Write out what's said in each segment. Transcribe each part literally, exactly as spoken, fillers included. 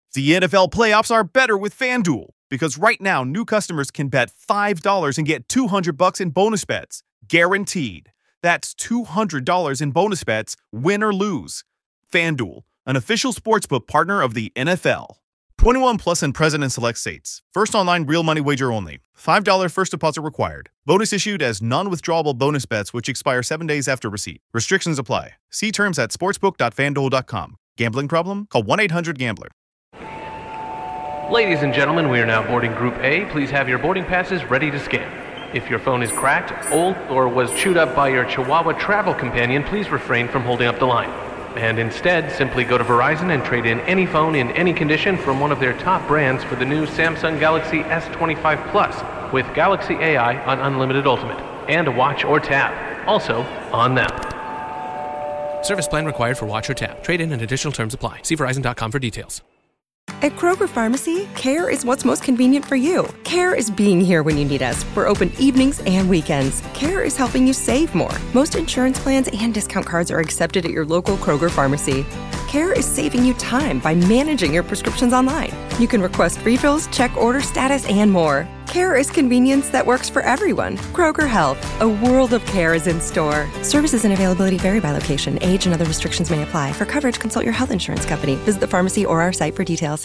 The N F L playoffs are better with FanDuel, because right now new customers can bet five dollars and get two hundred bucks in bonus bets, guaranteed. That's two hundred dollars in bonus bets, win or lose. FanDuel, an official sportsbook partner of the N F L. twenty-one plus and present in select states. First online real money wager only. five dollars first deposit required. Bonus issued as non-withdrawable bonus bets which expire seven days after receipt. Restrictions apply. See terms at sportsbook dot fanduel dot com. Gambling problem? Call one eight hundred gambler. Ladies and gentlemen, we are now boarding Group A. Please have your boarding passes ready to scan. If your phone is cracked, old, or was chewed up by your Chihuahua travel companion, please refrain from holding up the line. And instead, simply go to Verizon and trade in any phone in any condition from one of their top brands for the new Samsung Galaxy S twenty-five Plus with Galaxy A I on Unlimited Ultimate and a watch or tab. Also on them. Service plan required for watch or tab. Trade in and additional terms apply. See Verizon dot com for details. At Kroger Pharmacy, care is what's most convenient for you. Care is being here when you need us. We're open evenings and weekends. Care is helping you save more. Most insurance plans and discount cards are accepted at your local Kroger Pharmacy. Care is saving you time by managing your prescriptions online. You can request refills, check order status, and more. Care is convenience that works for everyone. Kroger Health, a world of care is in store. Services and availability vary by location. Age and other restrictions may apply. For coverage, consult your health insurance company. Visit the pharmacy or our site for details.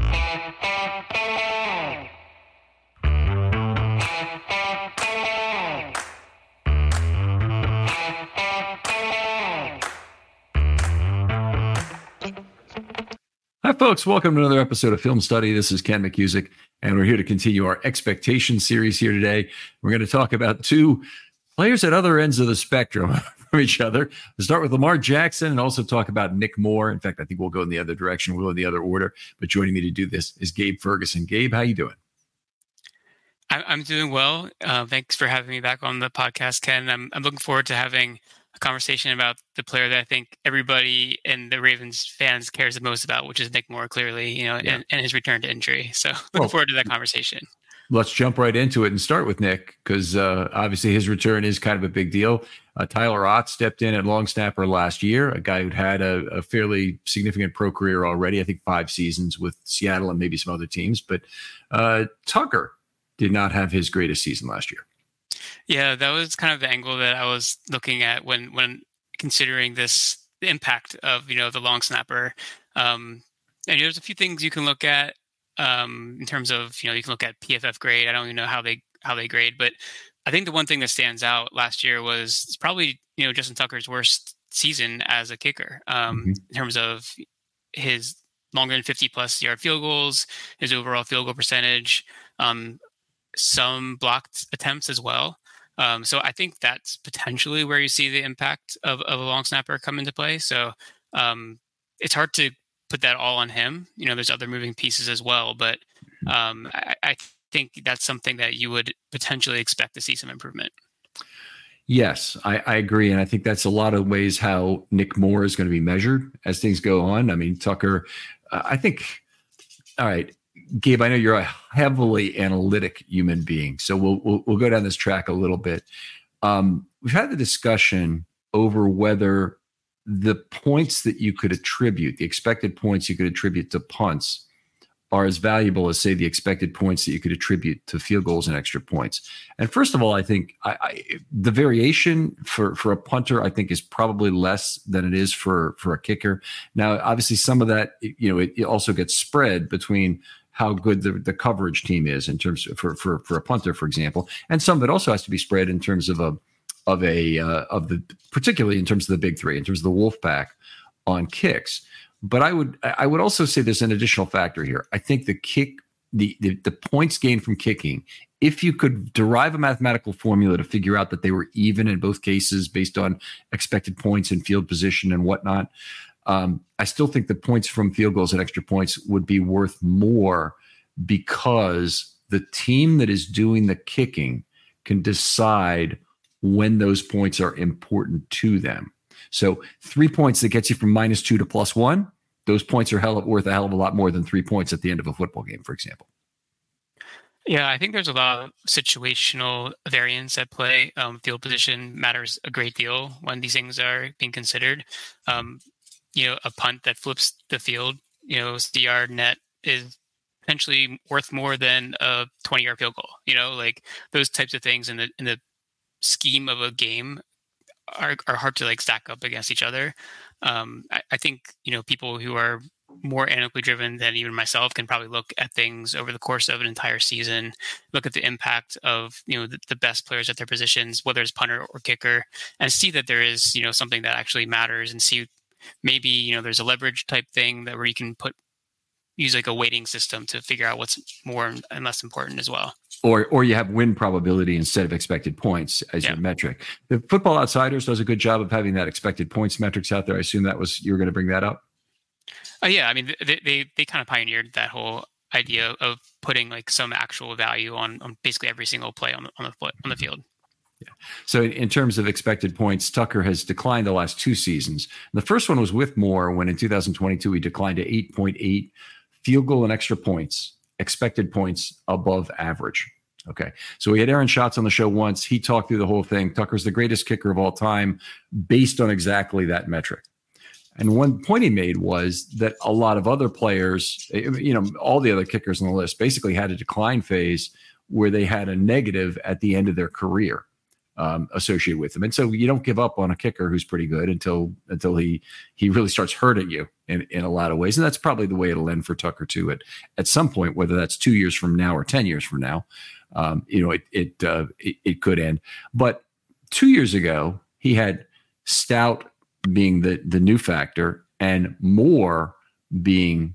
Hi, folks. Welcome to another episode of Film Study. This is Ken McCusick, and we're here to continue our expectation series here today. We're going to talk about two players at other ends of the spectrum from each other. We'll start with Lamar Jackson and also talk about Nick Moore. In fact, I think we'll go in the other direction. We'll go in the other order. But joining me to do this is Gabe Ferguson. Gabe, how you doing? I'm doing well. Uh, thanks for having me back on the podcast, Ken. I'm, I'm looking forward to having a conversation about the player that I think everybody in the Ravens fans cares the most about, which is Nick Moore, clearly, you know, yeah. and, and his return to injury. So looking well, forward to that conversation. Let's jump right into it and start with Nick, because uh, obviously his return is kind of a big deal. Uh, Tyler Ott stepped in at long snapper last year, a guy who'd had a, a fairly significant pro career already, I think five seasons with Seattle and maybe some other teams. But uh, Tucker did not have his greatest season last year. Yeah, that was kind of the angle that I was looking at when, when considering this the impact of, you know, the long snapper. Um, and there's a few things you can look at um, in terms of, you know, you can look at P F F grade. I don't even know how they how they grade, but I think the one thing that stands out last year was it's probably, you know, Justin Tucker's worst season as a kicker um, mm-hmm. in terms of his longer than fifty plus yard field goals, his overall field goal percentage, um, some blocked attempts as well. Um, so I think that's potentially where you see the impact of, of a long snapper come into play. So um, it's hard to put that all on him. You know, there's other moving pieces as well, but um, I, I think that's something that you would potentially expect to see some improvement. Yes, I, I agree. And I think that's a lot of ways how Nick Moore is going to be measured as things go on. I mean, Tucker, uh, I think, all right, Gabe, I know you're a heavily analytic human being, so we'll we'll, we'll go down this track a little bit. Um, we've had the discussion over whether the points that you could attribute, the expected points you could attribute to punts, are as valuable as, say, the expected points that you could attribute to field goals and extra points. And first of all, I think I, I, the variation for, for a punter, I think, is probably less than it is for, for a kicker. Now, obviously, some of that, you know, it, it also gets spread between how good the, the coverage team is in terms of, for, for, for a punter, for example. And some of it also has to be spread in terms of a, of a, uh, of the, particularly in terms of the big three, in terms of the wolf pack on kicks. But I would, I would also say there's an additional factor here. I think the kick, the, the, the points gained from kicking, if you could derive a mathematical formula to figure out that they were even in both cases based on expected points and field position and whatnot, Um, I still think the points from field goals and extra points would be worth more because the team that is doing the kicking can decide when those points are important to them. So three points that gets you from minus two to plus one, those points are hell, worth a hell of a lot more than three points at the end of a football game, for example. Yeah, I think there's a lot of situational variance at play. Um, field position matters a great deal when these things are being considered. Um, you know, a punt that flips the field, you know, sixty-yard net is potentially worth more than a twenty-yard field goal. You know, like those types of things in the in the scheme of a game are are hard to like stack up against each other. Um, I, I think you know people who are more analytically driven than even myself can probably look at things over the course of an entire season, look at the impact of, you know, the, the best players at their positions, whether it's punter or kicker, and see that there is, you know, something that actually matters, and see maybe, you know, there's a leverage type thing that where you can put, use like a weighting system to figure out what's more and less important as well. Or, or you have win probability instead of expected points as yeah. your metric. The Football Outsiders does a good job of having that expected points metrics out there. I assume that was, you were going to bring that up. Uh, yeah, I mean, they, they they kind of pioneered that whole idea of putting like some actual value on, on basically every single play on the on the on the field. Yeah. So in terms of expected points, Tucker has declined the last two seasons. The first one was with Moore, when in two thousand twenty-two he declined to eight point eight field goal and extra points, expected points above average. Okay, so we had Aaron Schatz on the show once. He talked through the whole thing. Tucker's the greatest kicker of all time, based on exactly that metric. And one point he made was that a lot of other players, you know, all the other kickers on the list basically had a decline phase where they had a negative at the end of their career um, associated with them. And so you don't give up on a kicker who's pretty good until until he he really starts hurting you in, in a lot of ways. And that's probably the way it'll end for Tucker too at, at some point, whether that's two years from now or ten years from now. Um, you know, it it, uh, it it could end. But two years ago, he had Stout being the the new factor, and Moore being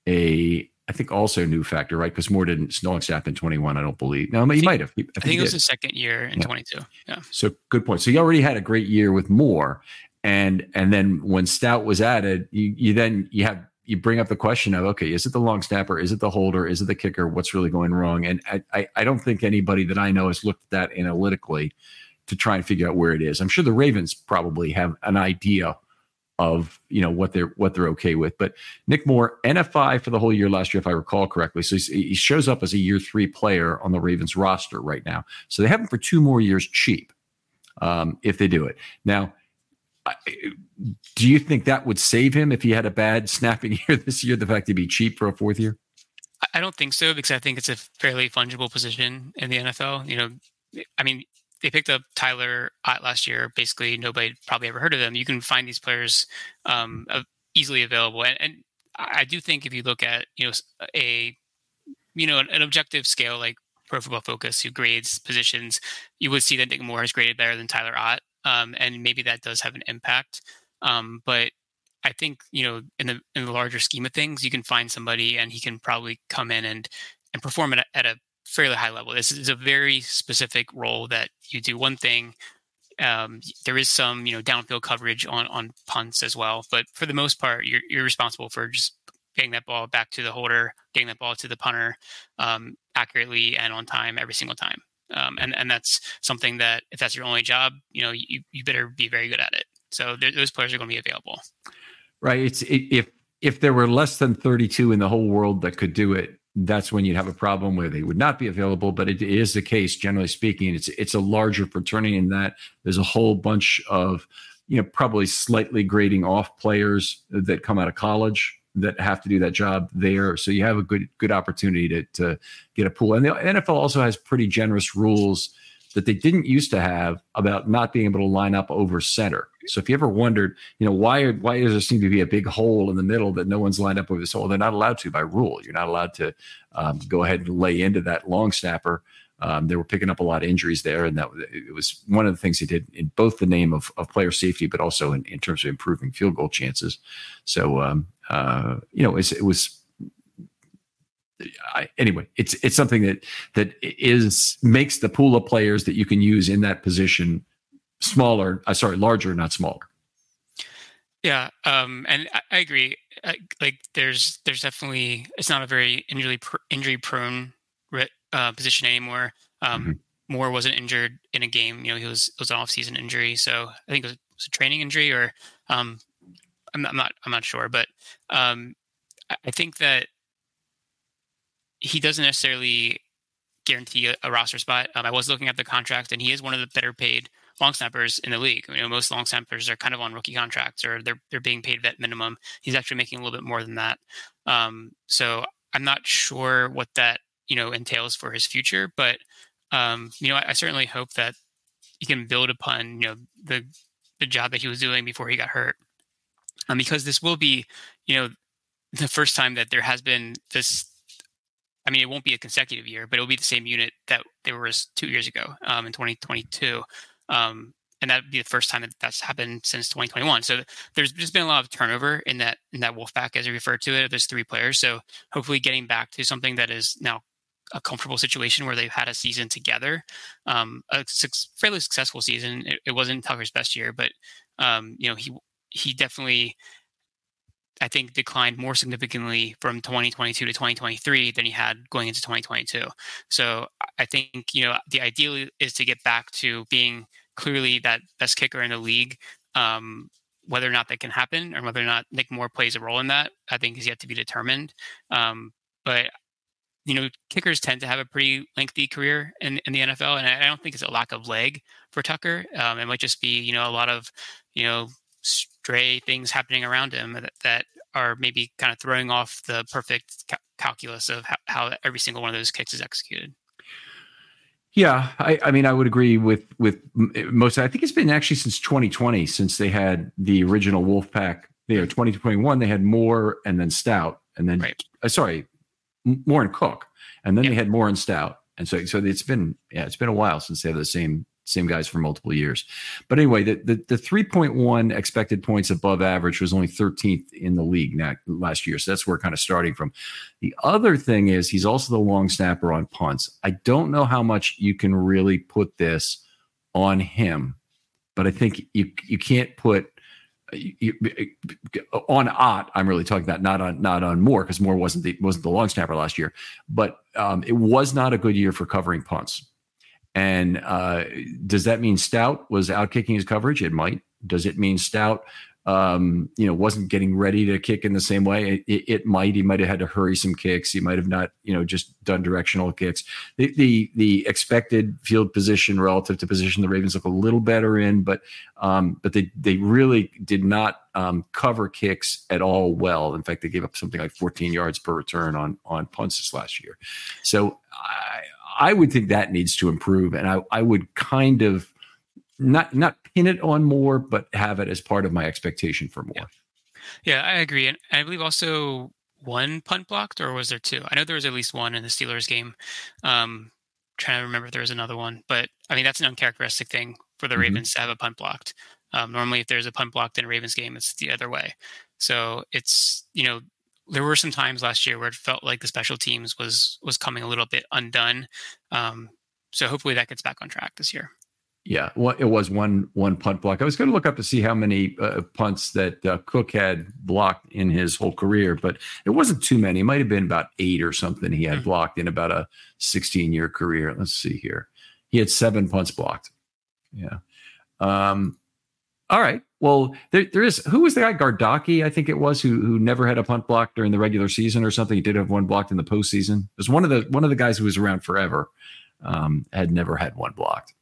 a, I think also new factor, right? Because Moore didn't Longstaff in twenty-one, I don't believe. No, he think, might have. I think, I think it was his second year in yeah. twenty-two. Yeah. So good point. So you already had a great year with Moore, and and then when Stout was added, you you then you have you bring up the question of, okay, is it the long snapper? Is it the holder? Is it the kicker? What's really going wrong? And I I, I don't think anybody that I know has looked at that analytically to try and figure out where it is. I'm sure the Ravens probably have an idea of, you know, what they're what they're okay with. But Nick Moore, N F I for the whole year last year, if I recall correctly. So he shows up as a year three player on the Ravens roster right now. So they have him for two more years cheap um, if they do it. Now, do you think that would save him if he had a bad snapping year this year, the fact he'd be cheap for a fourth year? I don't think so, because I think it's a fairly fungible position in the N F L. You know, I mean, they picked up Tyler Ott last year. Basically, nobody probably ever heard of them. You can find these players um, easily available, and, and I do think if you look at you know a you know an objective scale like Pro Football Focus, who grades positions, you would see that Nick Moore is graded better than Tyler Ott, um, and maybe that does have an impact. Um, but I think you know in the in the larger scheme of things, you can find somebody, and he can probably come in and and perform at a, at a fairly high level. This is a very specific role that you do one thing. Um, there is some, you know, downfield coverage on, on punts as well, but for the most part, you're you're responsible for just getting that ball back to the holder, getting that ball to the punter um, accurately and on time every single time. Um, and and that's something that if that's your only job, you know, you you better be very good at it. So th- those players are going to be available. Right. It's it, if if there were less than thirty-two in the whole world that could do it, that's when you'd have a problem where they would not be available. But it is the case, generally speaking. It's it's a larger fraternity in that there's a whole bunch of, you know, probably slightly grading off players that come out of college that have to do that job there. So you have a good good opportunity to to get a pool. And the N F L also has pretty generous rules that they didn't used to have about not being able to line up over center. So if you ever wondered, you know, why why does there seem to be a big hole in the middle that no one's lined up over this hole? They're not allowed to by rule. You're not allowed to um, go ahead and lay into that long snapper. Um, they were picking up a lot of injuries there, and that it was one of the things they did in both the name of, of player safety, but also in, in terms of improving field goal chances. So, um, uh, you know, it's, it was. I, anyway, it's it's something that that is makes the pool of players that you can use in that position smaller. Uh, sorry, larger, not smaller. Yeah, um, and I, I agree. I, like, there's there's definitely it's not a very injury pr- injury prone uh, position anymore. Um, mm-hmm. Moore wasn't injured in a game. You know, he was it was an off season injury, so I think it was, it was a training injury, or um, I'm, I'm not I'm not sure, but um, I, I think that. He doesn't necessarily guarantee a, a roster spot. Um, I was looking at the contract, and he is one of the better paid long snappers in the league. You know, most long snappers are kind of on rookie contracts, or they're they're being paid vet minimum. He's actually making a little bit more than that. Um, so I'm not sure what that, you know, entails for his future, but, um, you know, I, I certainly hope that he can build upon, you know, the, the job that he was doing before he got hurt. Um, because this will be, you know, the first time that there has been this, I mean, it won't be a consecutive year, but it'll be the same unit that there was two years ago, um, in twenty twenty-two. Um, and that would be the first time that that's happened since twenty twenty-one. So there's just been a lot of turnover in that, in that Wolfpack, as you referred to it. There's three players. So hopefully getting back to something that is now a comfortable situation where they've had a season together, um, a su- fairly successful season. It, it wasn't Tucker's best year, but, um, you know, he, he definitely, I think, declined more significantly from twenty twenty-two to twenty twenty-three than he had going into twenty twenty-two. So I think, you know, the ideal is to get back to being clearly that best kicker in the league. Um, whether or not that can happen or whether or not Nick Moore plays a role in that, I think is yet to be determined. Um, but, you know, kickers tend to have a pretty lengthy career in, in the N F L. And I don't think it's a lack of leg for Tucker. Um, it might just be, you know, a lot of, you know, stray things happening around him that, that are maybe kind of throwing off the perfect ca- calculus of how, how every single one of those kicks is executed. Yeah, I, I mean, I would agree with with most. I think it's been actually since twenty twenty, since they had the original Wolfpack. You know, twenty twenty-one, they had Moore and then Stout, and then right. uh, sorry, Moore and Cook, and then yeah. they had Moore and Stout, and so so it's been yeah, it's been a while since they have the same same guys for multiple years. But anyway, the the, the three point one expected points above average was only thirteenth in the league now, last year. So that's where we're kind of starting from. The other thing is he's also the long snapper on punts. I don't know how much you can really put this on him, but I think you you can't put you, on Ott. I'm really talking about not on not on Moore, because Moore wasn't the wasn't the long snapper last year, but um, it was not a good year for covering punts. And uh, does that mean Stout was out kicking his coverage? It might. Does it mean Stout, um, you know, wasn't getting ready to kick in the same way? It, it might. He might have had to hurry some kicks. He might have not, you know, just done directional kicks. The the, the expected field position relative to position the Ravens look a little better in, but um, but they they really did not um, cover kicks at all well. In fact, they gave up something like fourteen yards per return on on punts this last year. So I. I would think that needs to improve, and I, I would kind of not not pin it on Moore, but have it as part of my expectation for Moore. Yeah, yeah I agree, and I believe also one punt blocked, or was there two? I know there was at least one in the Steelers game. Um, trying to remember if there was another one, but I mean that's an uncharacteristic thing for the mm-hmm. Ravens to have a punt blocked. Um, normally, if there's a punt blocked in a Ravens game, it's the other way. So it's, you know. There were some times last year where it felt like the special teams was was coming a little bit undone. Um, so hopefully that gets back on track this year. Yeah, well, it was one one punt block. I was going to look up to see how many uh, punts that uh, Cook had blocked in his whole career, but it wasn't too many. It might have been about eight or something he had mm-hmm. blocked in about a sixteen-year career. Let's see here. He had seven punts blocked. Yeah. Um, all right. Well, there, there is, who was the guy, Gardocki, I think it was, who who never had a punt block during the regular season or something. He did have one blocked in the postseason. It was one of the one of the guys who was around forever, um, had never had one blocked.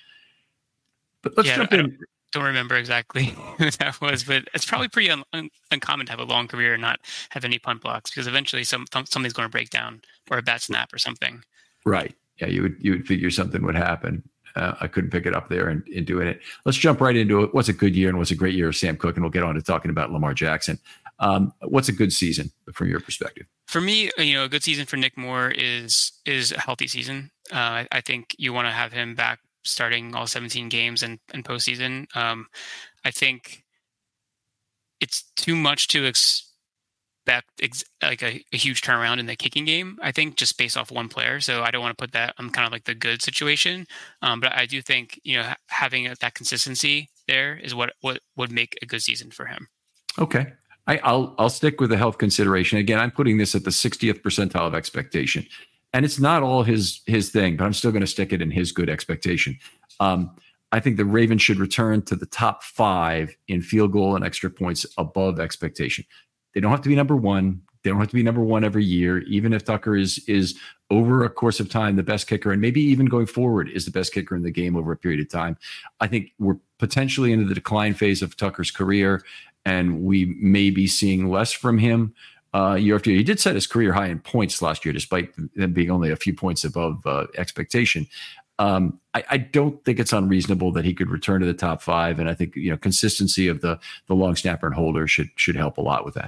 But let's yeah, jump I in. Don't, don't remember exactly who that was, but it's probably pretty un, un, uncommon to have a long career and not have any punt blocks, because eventually some something's going to break down, or a bad snap or something. Right. Yeah, you would you would figure something would happen. Uh, I couldn't pick it up there and, and doing it. Let's jump right into it. What's a good year and what's a great year of Sam Cook? And we'll get on to talking about Lamar Jackson. Um, what's a good season from your perspective? For me, you know, a good season for Nick Moore is is a healthy season. Uh, I, I think you want to have him back starting all seventeen games and, and postseason. Um, I think it's too much to expect ex- like a, a huge turnaround in the kicking game, I think, just based off one player. So I don't want to put that on kind of like the good situation. Um, but I do think, you know, having that consistency there is what, what would make a good season for him. Okay. I, I'll I'll stick with the health consideration. Again, I'm putting this at the sixtieth percentile of expectation. And it's not all his his thing, but I'm still going to stick it in his good expectation. Um, I think the Ravens should return to the top five in field goal and extra points above expectation. They don't have to be number one. They don't have to be number one every year, even if Tucker is is over a course of time the best kicker, and maybe even going forward is the best kicker in the game over a period of time. I think we're potentially into the decline phase of Tucker's career, and we may be seeing less from him. uh, year after year. He did set his career high in points last year, despite them being only a few points above uh, expectation. Um, I, I don't think it's unreasonable that he could return to the top five, and I think you know consistency of the the long snapper and holder should should help a lot with that.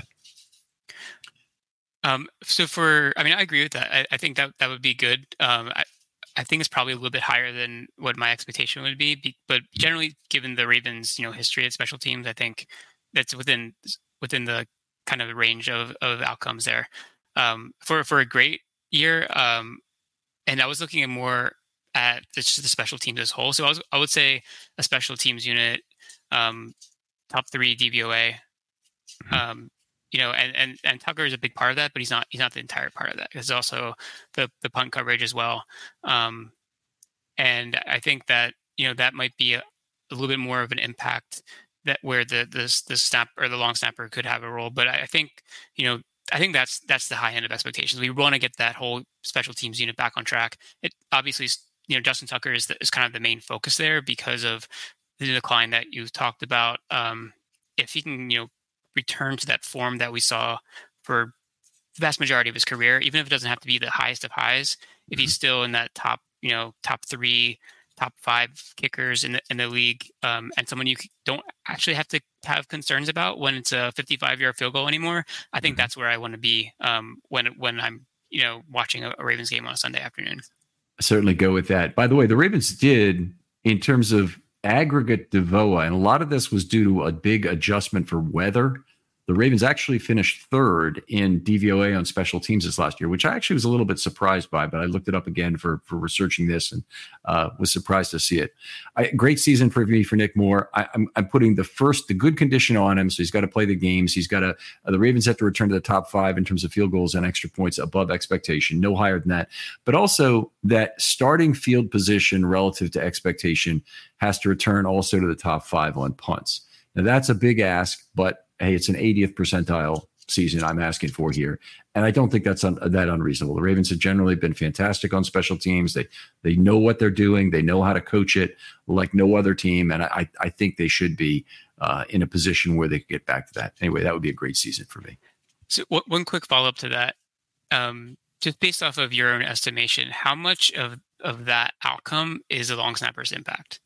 Um, so for, I mean, I agree with that. I, I think that that would be good. Um, I, I think it's probably a little bit higher than what my expectation would be, be, but generally, given the Ravens, you know, history at special teams, I think that's within within the kind of range of of outcomes there. Um, for for a great year, um, and I was looking at more at just the special teams as a whole. So I was I would say a special teams unit, um, top three D V O A. Um, you know, and, and and Tucker is a big part of that, but he's not he's not the entire part of that. There's also the the punt coverage as well. Um, and I think that you know that might be a, a little bit more of an impact that where the the the snap or the long snapper could have a role. But I, I think you know I think that's that's the high end of expectations. We want to get that whole special teams unit back on track. It obviously, you know, Justin Tucker is the, is kind of the main focus there because of the decline that you talked about. Um, if he can, you know, return to that form that we saw for the vast majority of his career, even if it doesn't have to be the highest of highs, if he's still in that top, you know, top three, top five kickers in the in the league, um, and someone you don't actually have to have concerns about when it's a fifty-five yard field goal anymore, I think that's where I want to be um, when when I'm, you know, watching a, a Ravens game on a Sunday afternoon. I certainly go with that. By the way, the Ravens did, in terms of aggregate D V O A, and a lot of this was due to a big adjustment for weather. The Ravens actually finished third in D V O A on special teams this last year, which I actually was a little bit surprised by, but I looked it up again for, for researching this and uh, was surprised to see it. I, great season for me for Nick Moore. I, I'm, I'm putting the first, the good condition on him. So he's got to play the games. He's got to, uh, the Ravens have to return to the top five in terms of field goals and extra points above expectation, no higher than that. But also that starting field position relative to expectation has to return also to the top five on punts. Now that's a big ask, but hey, it's an eightieth percentile season I'm asking for here. And I don't think that's un- that unreasonable. The Ravens have generally been fantastic on special teams. They they know what they're doing. They know how to coach it like no other team. And I, I think they should be uh, in a position where they could get back to that. Anyway, that would be a great season for me. So w- one quick follow-up to that. Um, just based off of your own estimation, how much of, of that outcome is a long snapper's impact?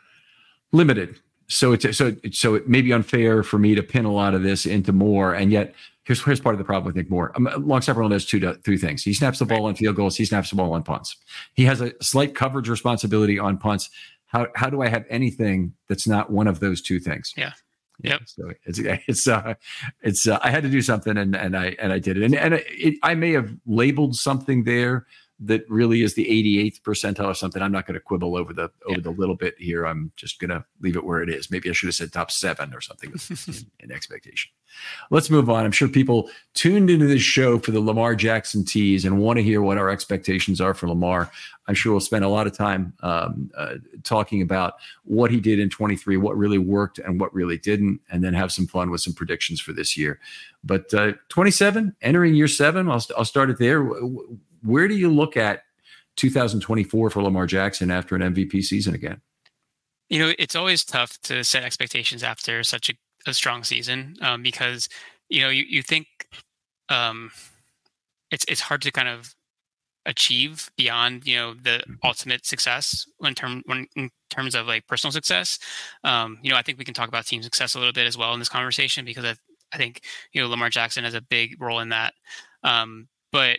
Limited. So it's so so it may be unfair for me to pin a lot of this into Moore, and yet here's here's part of the problem with Nick Moore. Um, long snapper only does two to three things. He snaps the ball on field goals. He snaps the ball on punts. He has a slight coverage responsibility on punts. How how do I have anything that's not one of those two things? Yeah. Yeah, yep. So it's it's uh it's uh, I had to do something and and I and I did it and and it, I may have labeled something there that really is the eighty-eighth percentile or something. I'm not going to quibble over the over yeah. the little bit here. I'm just going to leave it where it is. Maybe I should have said top seven or something in, in expectation. Let's move on. I'm sure people tuned into this show for the Lamar Jackson tease and want to hear what our expectations are for Lamar. I'm sure we'll spend a lot of time um, uh, talking about what he did in twenty-three, what really worked and what really didn't, and then have some fun with some predictions for this year. But uh, twenty-seven, entering year seven, I'll, I'll start it there. Where do you look at two thousand twenty-four for Lamar Jackson after an M V P season again? You know, it's always tough to set expectations after such a, a strong season um, because, you know, you, you think um, it's it's hard to kind of achieve beyond, you know, the mm-hmm. ultimate success in, term, when, in terms of like personal success. Um, you know, I think we can talk about team success a little bit as well in this conversation because I, I think, you know, Lamar Jackson has a big role in that. Um, but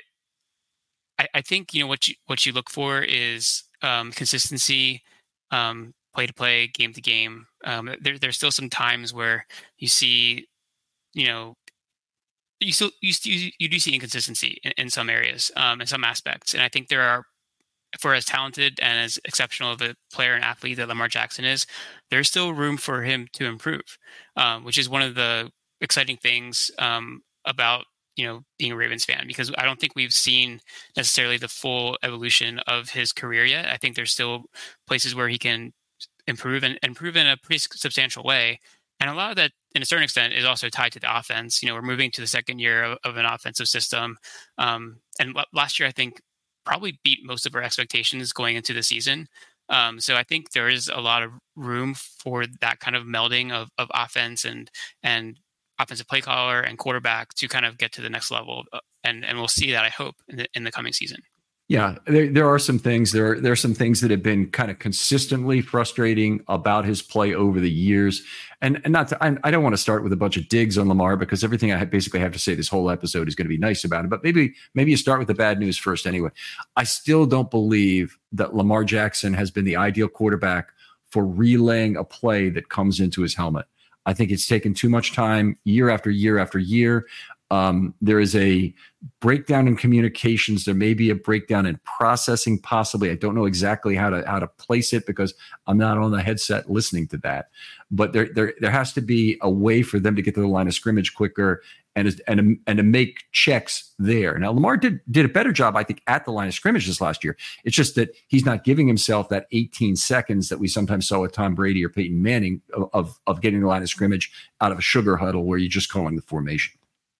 I, I think, you know, what you what you look for is um, consistency, um, play to play, game to game. Um, there, there's still some times where you see, you know, you still you you, you do see inconsistency in, in some areas, um, in some aspects, and I think there are, for as talented and as exceptional of a player and athlete that Lamar Jackson is, there's still room for him to improve, um, which is one of the exciting things um, about, you know, being a Ravens fan, because I don't think we've seen necessarily the full evolution of his career yet. I think there's still places where he can improve and improve in a pretty substantial way. And a lot of that, in a certain extent, is also tied to the offense. You know, we're moving to the second year of, of an offensive system. Um, and l- last year, I think, probably beat most of our expectations going into the season. Um, so I think there is a lot of room for that kind of melding of, of offense and and offensive play caller and quarterback to kind of get to the next level. And and we'll see that, I hope, in the, in the coming season. Yeah, there, there are some things there. Are, there are some things that have been kind of consistently frustrating about his play over the years, and and not. To, I, I don't want to start with a bunch of digs on Lamar because everything I basically have to say this whole episode is going to be nice about him. But maybe maybe you start with the bad news first. Anyway, I still don't believe that Lamar Jackson has been the ideal quarterback for relaying a play that comes into his helmet. I think it's taken too much time, year after year after year. Um, there is a breakdown in communications. There may be a breakdown in processing, possibly. I don't know exactly how to how to place it because I'm not on the headset listening to that. But there there there has to be a way for them to get to the line of scrimmage quicker and and and to make checks there. Now Lamar did did a better job, I think, at the line of scrimmage this last year. It's just that he's not giving himself that eighteen seconds that we sometimes saw with Tom Brady or Peyton Manning of of, of getting the line of scrimmage out of a sugar huddle where you're just calling the formation.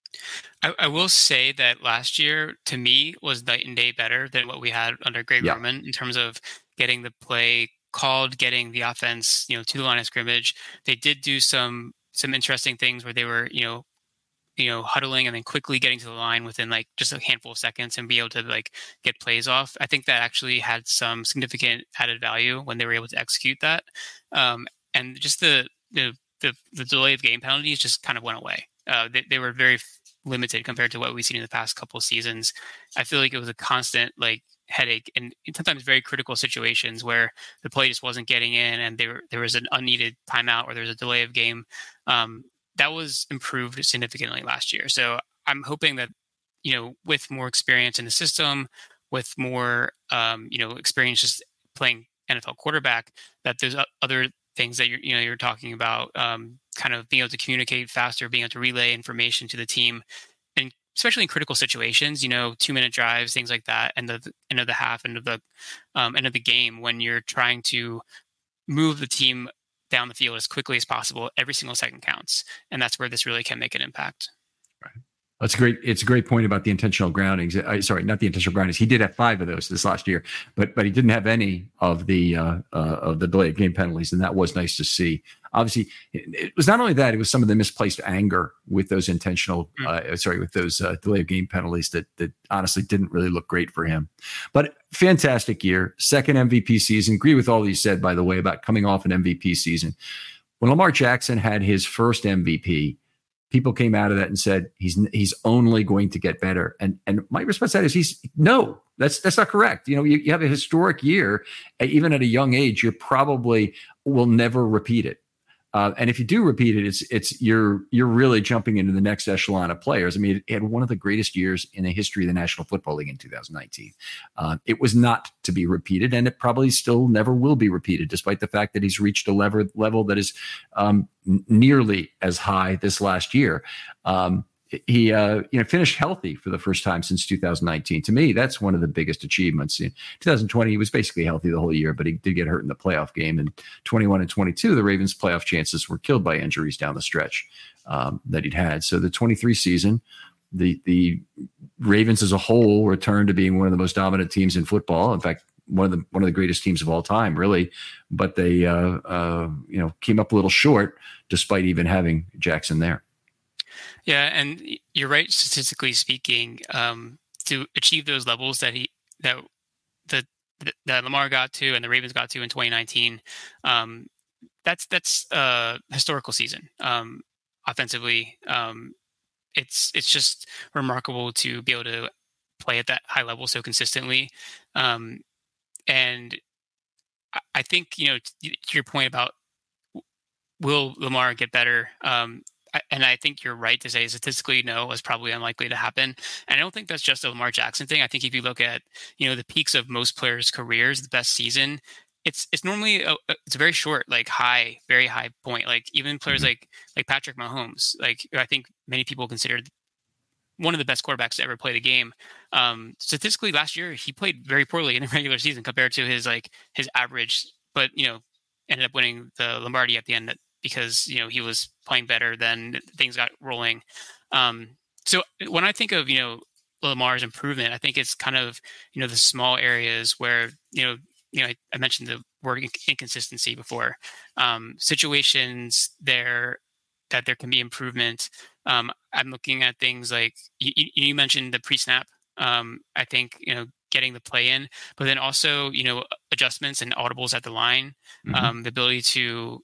I, I will say that last year, to me, was night and day better than what we had under Greg Yeah. Roman in terms of getting the play called, getting the offense, you know, to the line of scrimmage. They did do some some interesting things where they were, you know, you know, huddling and then quickly getting to the line within like just a handful of seconds and be able to like get plays off. I think that actually had some significant added value when they were able to execute that. Um, and just the, the the the delay of game penalties just kind of went away. Uh, they, they were very limited compared to what we've seen in the past couple of seasons. I feel like it was a constant like headache and sometimes very critical situations where the play just wasn't getting in and there there was an unneeded timeout or there was a delay of game. Um, that was improved significantly last year. So I'm hoping that, you know, with more experience in the system, with more, um, you know, experience just playing N F L quarterback, that there's other things that you're, you know, you're talking about, um, kind of being able to communicate faster, being able to relay information to the team, and especially in critical situations, you know, two minute drives, things like that, and the end of the half, end of the um, end of the game, when you're trying to move the team down the field as quickly as possible, every single second counts, and that's where this really can make an impact. Right. That's a great. It's a great point about the intentional groundings. I, sorry, not the intentional groundings. He did have five of those this last year, but but he didn't have any of the uh, uh, of the delayed game penalties, and that was nice to see. Obviously, it, it was not only that; it was some of the misplaced anger with those intentional, uh, sorry, with those uh, delayed game penalties that that honestly didn't really look great for him. But fantastic year, second M V P season. Agree with all you said, by the way, about coming off an M V P season. When Lamar Jackson had his first M V P, people came out of that and said he's he's only going to get better. And and my response to that is he's no, that's that's not correct. You know, you, you have a historic year, even at a young age, you probably will never repeat it. Uh, and if you do repeat it, it's it's you're you're really jumping into the next echelon of players. I mean, it had one of the greatest years in the history of the National Football League in two thousand nineteen. Uh, it was not to be repeated, and it probably still never will be repeated, despite the fact that he's reached a level level that is um, n- nearly as high this last year. Um, he uh, you know finished healthy for the first time since two thousand nineteen. To me, that's one of the biggest achievements. In two thousand twenty, he was basically healthy the whole year, but he did get hurt in the playoff game. And twenty-one and twenty-two, the Ravens' playoff chances were killed by injuries down the stretch um, that he'd had. So the twenty-three season, the the Ravens as a whole returned to being one of the most dominant teams in football. In fact, one of the one of the greatest teams of all time, really. But they uh, uh, you know came up a little short, despite even having Jackson there. Yeah, and you're right. Statistically speaking, um, to achieve those levels that he that the that Lamar got to and the Ravens got to in twenty nineteen, um, that's that's a historical season. Um, offensively, um, it's it's just remarkable to be able to play at that high level so consistently. Um, and I think, you know, to your point about will Lamar get better? Um, And I think you're right to say statistically, no, is probably unlikely to happen. And I don't think that's just a Lamar Jackson thing. I think if you look at, you know, the peaks of most players' careers, the best season, it's it's normally a, it's a very short, like high, very high point. Like even players mm-hmm. like like Patrick Mahomes, like I think many people consider one of the best quarterbacks to ever play the game. Um, statistically, last year he played very poorly in the regular season compared to his like his average, but you know, ended up winning the Lombardi at the end. That, because, you know, he was playing better, then things got rolling. Um, so when I think of, you know, Lamar's improvement, I think it's kind of, you know, the small areas where, you know, you know, I, I mentioned the word inconsistency before. Um, situations there that there can be improvement. Um, I'm looking at things like you, you mentioned the pre-snap. Um, I think, you know, getting the play in, but then also, you know, adjustments and audibles at the line, mm-hmm. um, the ability to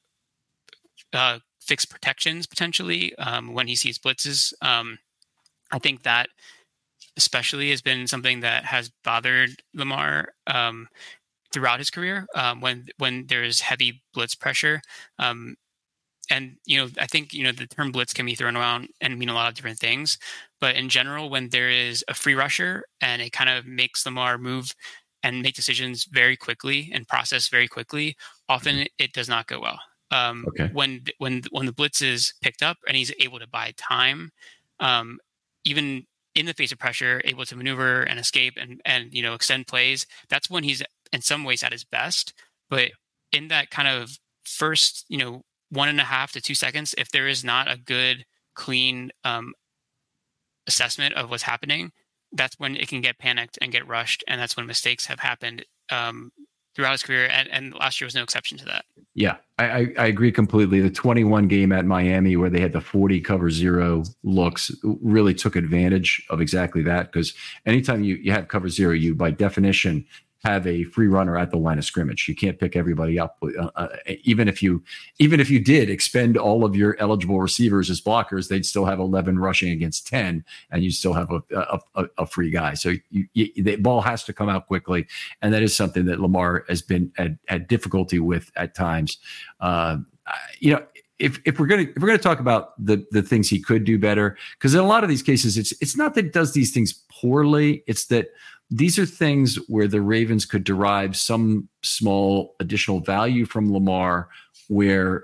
uh, fix protections potentially um, when he sees blitzes. Um, I think that especially has been something that has bothered Lamar um, throughout his career um, when when there's heavy blitz pressure. Um, and, you know, I think, you know, the term blitz can be thrown around and mean a lot of different things. But in general, when there is a free rusher and it kind of makes Lamar move and make decisions very quickly and process very quickly, often it does not go well. Um, okay. When when when the blitz is picked up and he's able to buy time, um, even in the face of pressure, able to maneuver and escape and and you know extend plays, that's when he's in some ways at his best. But in that kind of first, you know, one and a half to two seconds, if there is not a good, clean um, assessment of what's happening, that's when it can get panicked and get rushed, and that's when mistakes have happened um, throughout his career, and, and last year was no exception to that. Yeah, I, I agree completely. The twenty-one game at Miami where they had the forty cover zero looks really took advantage of exactly that, because anytime you, you have cover zero, you by definition have a free runner at the line of scrimmage. You can't pick everybody up. Uh, uh, even if you, even if you did expend all of your eligible receivers as blockers, they'd still have eleven rushing against ten, and you still have a a, a, a free guy. So you, you, the ball has to come out quickly, and that is something that Lamar has been had, had difficulty with at times. Uh, you know. If if we're gonna if we're gonna talk about the the things he could do better, because in a lot of these cases, it's it's not that he does these things poorly. It's that these are things where the Ravens could derive some small additional value from Lamar, where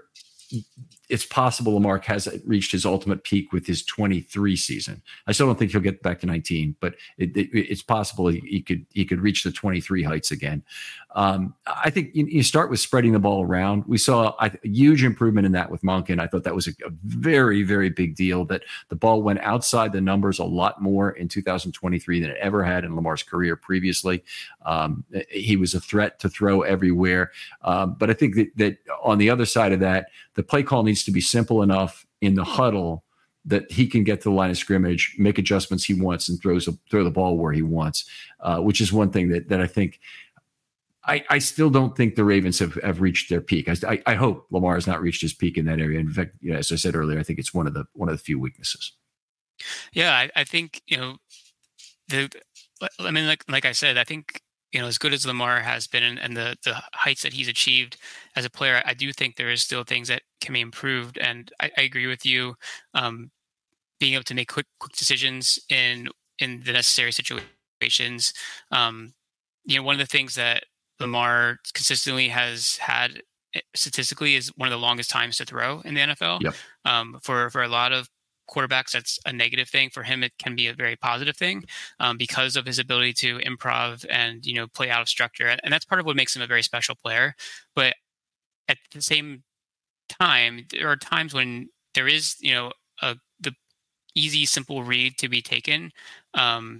it's possible Lamar hasn't reached his ultimate peak with his twenty-three season. I still don't think he'll get back to nineteen, but it, it, it's possible he, he could he could reach the twenty-three heights again. Um, I think you, you start with spreading the ball around. We saw a, a huge improvement in that with Monken. I thought that was a, a very, very big deal, that the ball went outside the numbers a lot more in two thousand twenty-three than it ever had in Lamar's career previously. Um, he was a threat to throw everywhere. Um, but I think that, that on the other side of that, the play call needs to be simple enough in the huddle that he can get to the line of scrimmage, make adjustments he wants, and throws a, throw the ball where he wants, uh, which is one thing that that I think I, I still don't think the Ravens have, have reached their peak. I, I hope Lamar has not reached his peak in that area. In fact, you know, as I said earlier, I think it's one of the one of the few weaknesses. Yeah, I, I think you know the. I mean, like like I said, I think. You know, as good as Lamar has been and, and the, the heights that he's achieved as a player, I do think there is still things that can be improved. And I, I agree with you. Um, being able to make quick quick decisions in in the necessary situations. Um, you know, one of the things that Lamar consistently has had statistically is one of the longest times to throw in the N F L. Yep. Um, for for a lot of quarterbacks, that's a negative thing. For him, it can be a very positive thing um, because of his ability to improv and, you know, play out of structure. And that's part of what makes him a very special player. But at the same time, there are times when there is, you know, a, the easy, simple read to be taken. Um,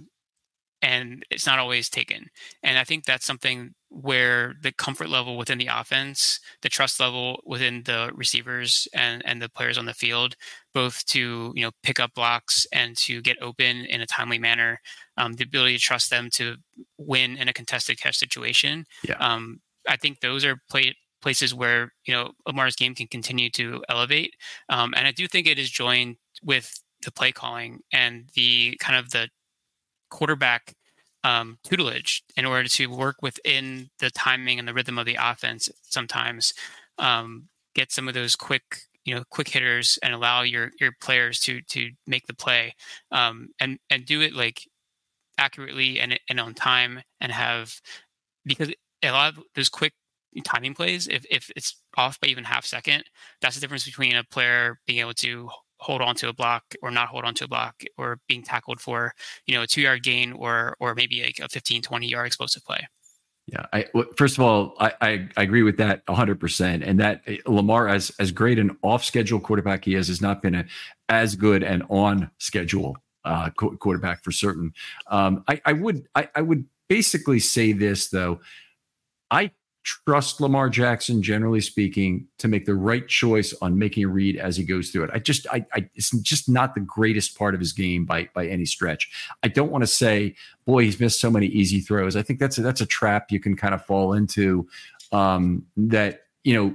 and it's not always taken. And I think that's something where the comfort level within the offense, the trust level within the receivers and, and the players on the field, both to, you know, pick up blocks and to get open in a timely manner, um, the ability to trust them to win in a contested catch situation. Yeah. Um, I think those are play, places where, you know, Lamar's game can continue to elevate. Um, and I do think it is joined with the play calling and the kind of the quarterback um, tutelage in order to work within the timing and the rhythm of the offense. Sometimes um, get some of those quick, you know, quick hitters and allow your your players to to make the play um, and and do it like accurately and and on time, and have, because a lot of those quick timing plays, if if it's off by even half second, that's the difference between a player being able to hold on to a block or not hold on to a block, or being tackled for, you know, a two yard gain or, or maybe like a fifteen, twenty yard explosive play. Yeah. I, first of all, I, I, I agree with that a hundred percent. And that Lamar, as, as great an off schedule quarterback he is, has not been a, as good an on schedule uh, qu- quarterback for certain. Um, I, I would, I, I would basically say this though. I trust Lamar Jackson, generally speaking, to make the right choice on making a read as he goes through it. I just, I, I it's just not the greatest part of his game by by any stretch. I don't want to say, boy, he's missed so many easy throws. I think that's a, that's a trap you can kind of fall into. Um, that you know,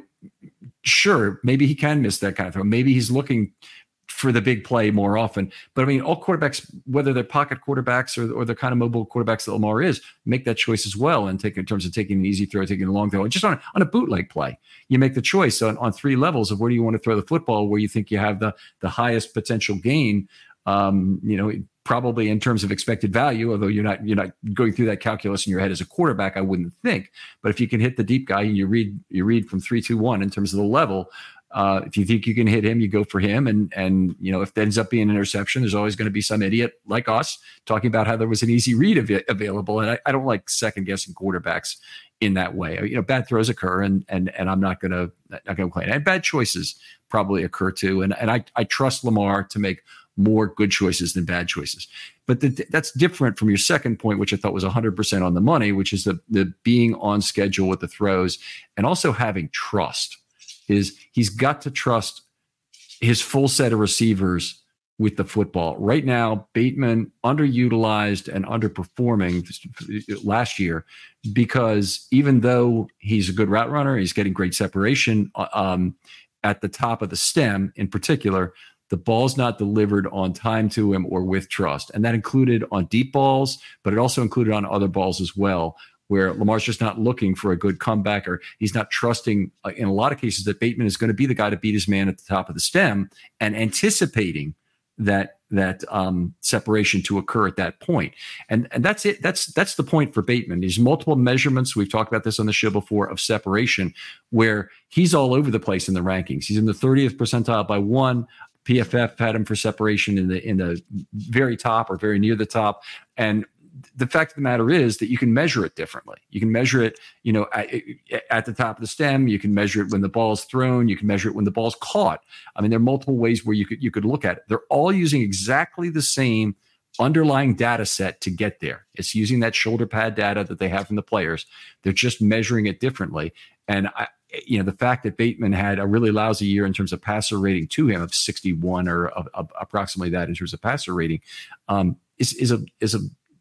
sure, maybe he can miss that kind of throw. Maybe he's looking for the big play more often. But I mean, all quarterbacks, whether they're pocket quarterbacks or, or the kind of mobile quarterbacks that Lamar is, make that choice as well. And take in terms of taking an easy throw, taking a long throw, and just on, on a bootleg play, you make the choice on, on three levels of where do you want to throw the football, where you think you have the, the highest potential gain, um, you know, probably in terms of expected value, although you're not, you're not going through that calculus in your head as a quarterback, I wouldn't think. But if you can hit the deep guy and you read, you read from three, two, one in terms of the level, Uh, if you think you can hit him, you go for him. And, and you know, if that ends up being an interception, there's always going to be some idiot like us talking about how there was an easy read av- available. And I, I don't like second guessing quarterbacks in that way. You know, bad throws occur, and and and I'm not going to not going to complain. And bad choices probably occur too. And and I I trust Lamar to make more good choices than bad choices. But the, that's different from your second point, which I thought was one hundred percent on the money, which is the the being on schedule with the throws and also having trust. Is he's got to trust his full set of receivers with the football. Right now, Bateman underutilized and underperforming last year because even though he's a good route runner, he's getting great separation um, at the top of the stem in particular, the ball's not delivered on time to him or with trust. And that included on deep balls, but it also included on other balls as well, where Lamar's just not looking for a good comeback, or he's not trusting uh, in a lot of cases that Bateman is going to be the guy to beat his man at the top of the stem and anticipating that that um, separation to occur at that point. And and that's it. That's that's the point for Bateman. There's multiple measurements. We've talked about this on the show before of separation, where he's all over the place in the rankings. He's in the thirtieth percentile by one. P F F had him for separation in the in the very top or very near the top. And the fact of the matter is that you can measure it differently. You can measure it, you know, at, at the top of the stem. You can measure it when the ball's thrown. You can measure it when the ball's caught. I mean, there are multiple ways where you could you could look at it. They're all using exactly the same underlying data set to get there. It's using that shoulder pad data that they have from the players. They're just measuring it differently. And I, you know, the fact that Bateman had a really lousy year in terms of passer rating to him of sixty-one or of, of approximately that in terms of passer rating um, is is a is a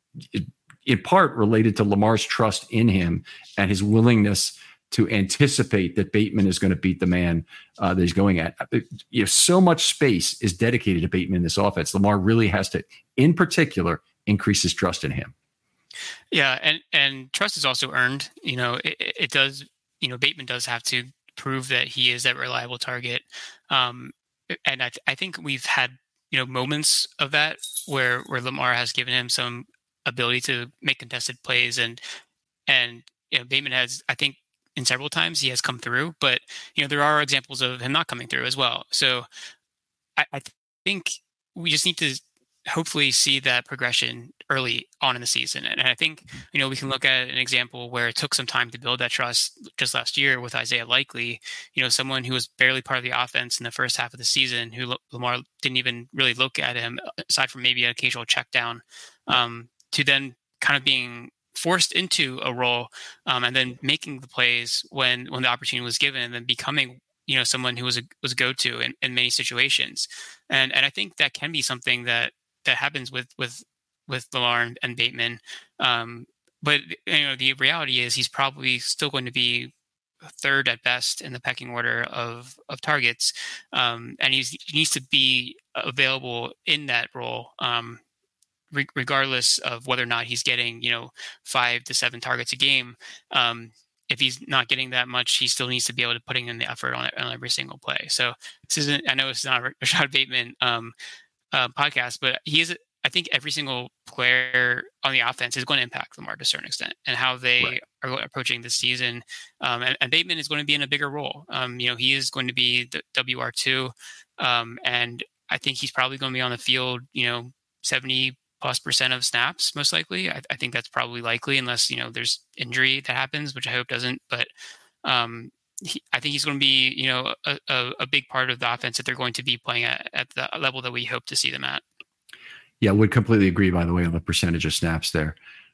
in part related to Lamar's trust in him and his willingness to anticipate that Bateman is going to beat the man uh, that he's going at. You know, so much space is dedicated to Bateman in this offense. Lamar really has to, in particular, increase his trust in him. Yeah, and and trust is also earned. You know, it, it does. You know, Bateman does have to prove that he is that reliable target. Um, and I, th- I think we've had you know moments of that where where Lamar has given him some ability to make contested plays, and and you know Bateman has, I think, in several times he has come through, but you know there are examples of him not coming through as well. So I, I think we just need to hopefully see that progression early on in the season. And I think you know we can look at an example where it took some time to build that trust just last year with Isaiah Likely, you know someone who was barely part of the offense in the first half of the season, who Lamar didn't even really look at him aside from maybe an occasional check down. Um, to then kind of being forced into a role um, and then making the plays when when the opportunity was given, and then becoming you know someone who was a was a go-to in, in many situations. And and I think that can be something that that happens with with with Lamar and, and Bateman. Um, but you know the reality is he's probably still going to be third at best in the pecking order of of targets, um, and he's, he needs to be available in that role. Um, regardless of whether or not he's getting, you know, five to seven targets a game. Um, if he's not getting that much, he still needs to be able to putting in the effort on, on every single play. So this isn't, I know it's not a Rashad Bateman um, uh, podcast, but he is, I think every single player on the offense is going to impact Lamar to a certain extent and how they right. are approaching this season. Um, and, and Bateman is going to be in a bigger role. Um, you know, he is going to be the W R two. Um, and I think he's probably going to be on the field, you know, seventy plus percent of snaps, most likely. I, I think that's probably likely unless, you know, there's injury that happens, which I hope doesn't. But um, he, I think he's going to be, you know, a, a, a big part of the offense that they're going to be playing at, at the level that we hope to see them at. Yeah, I would completely agree, by the way, on the percentage of snaps there.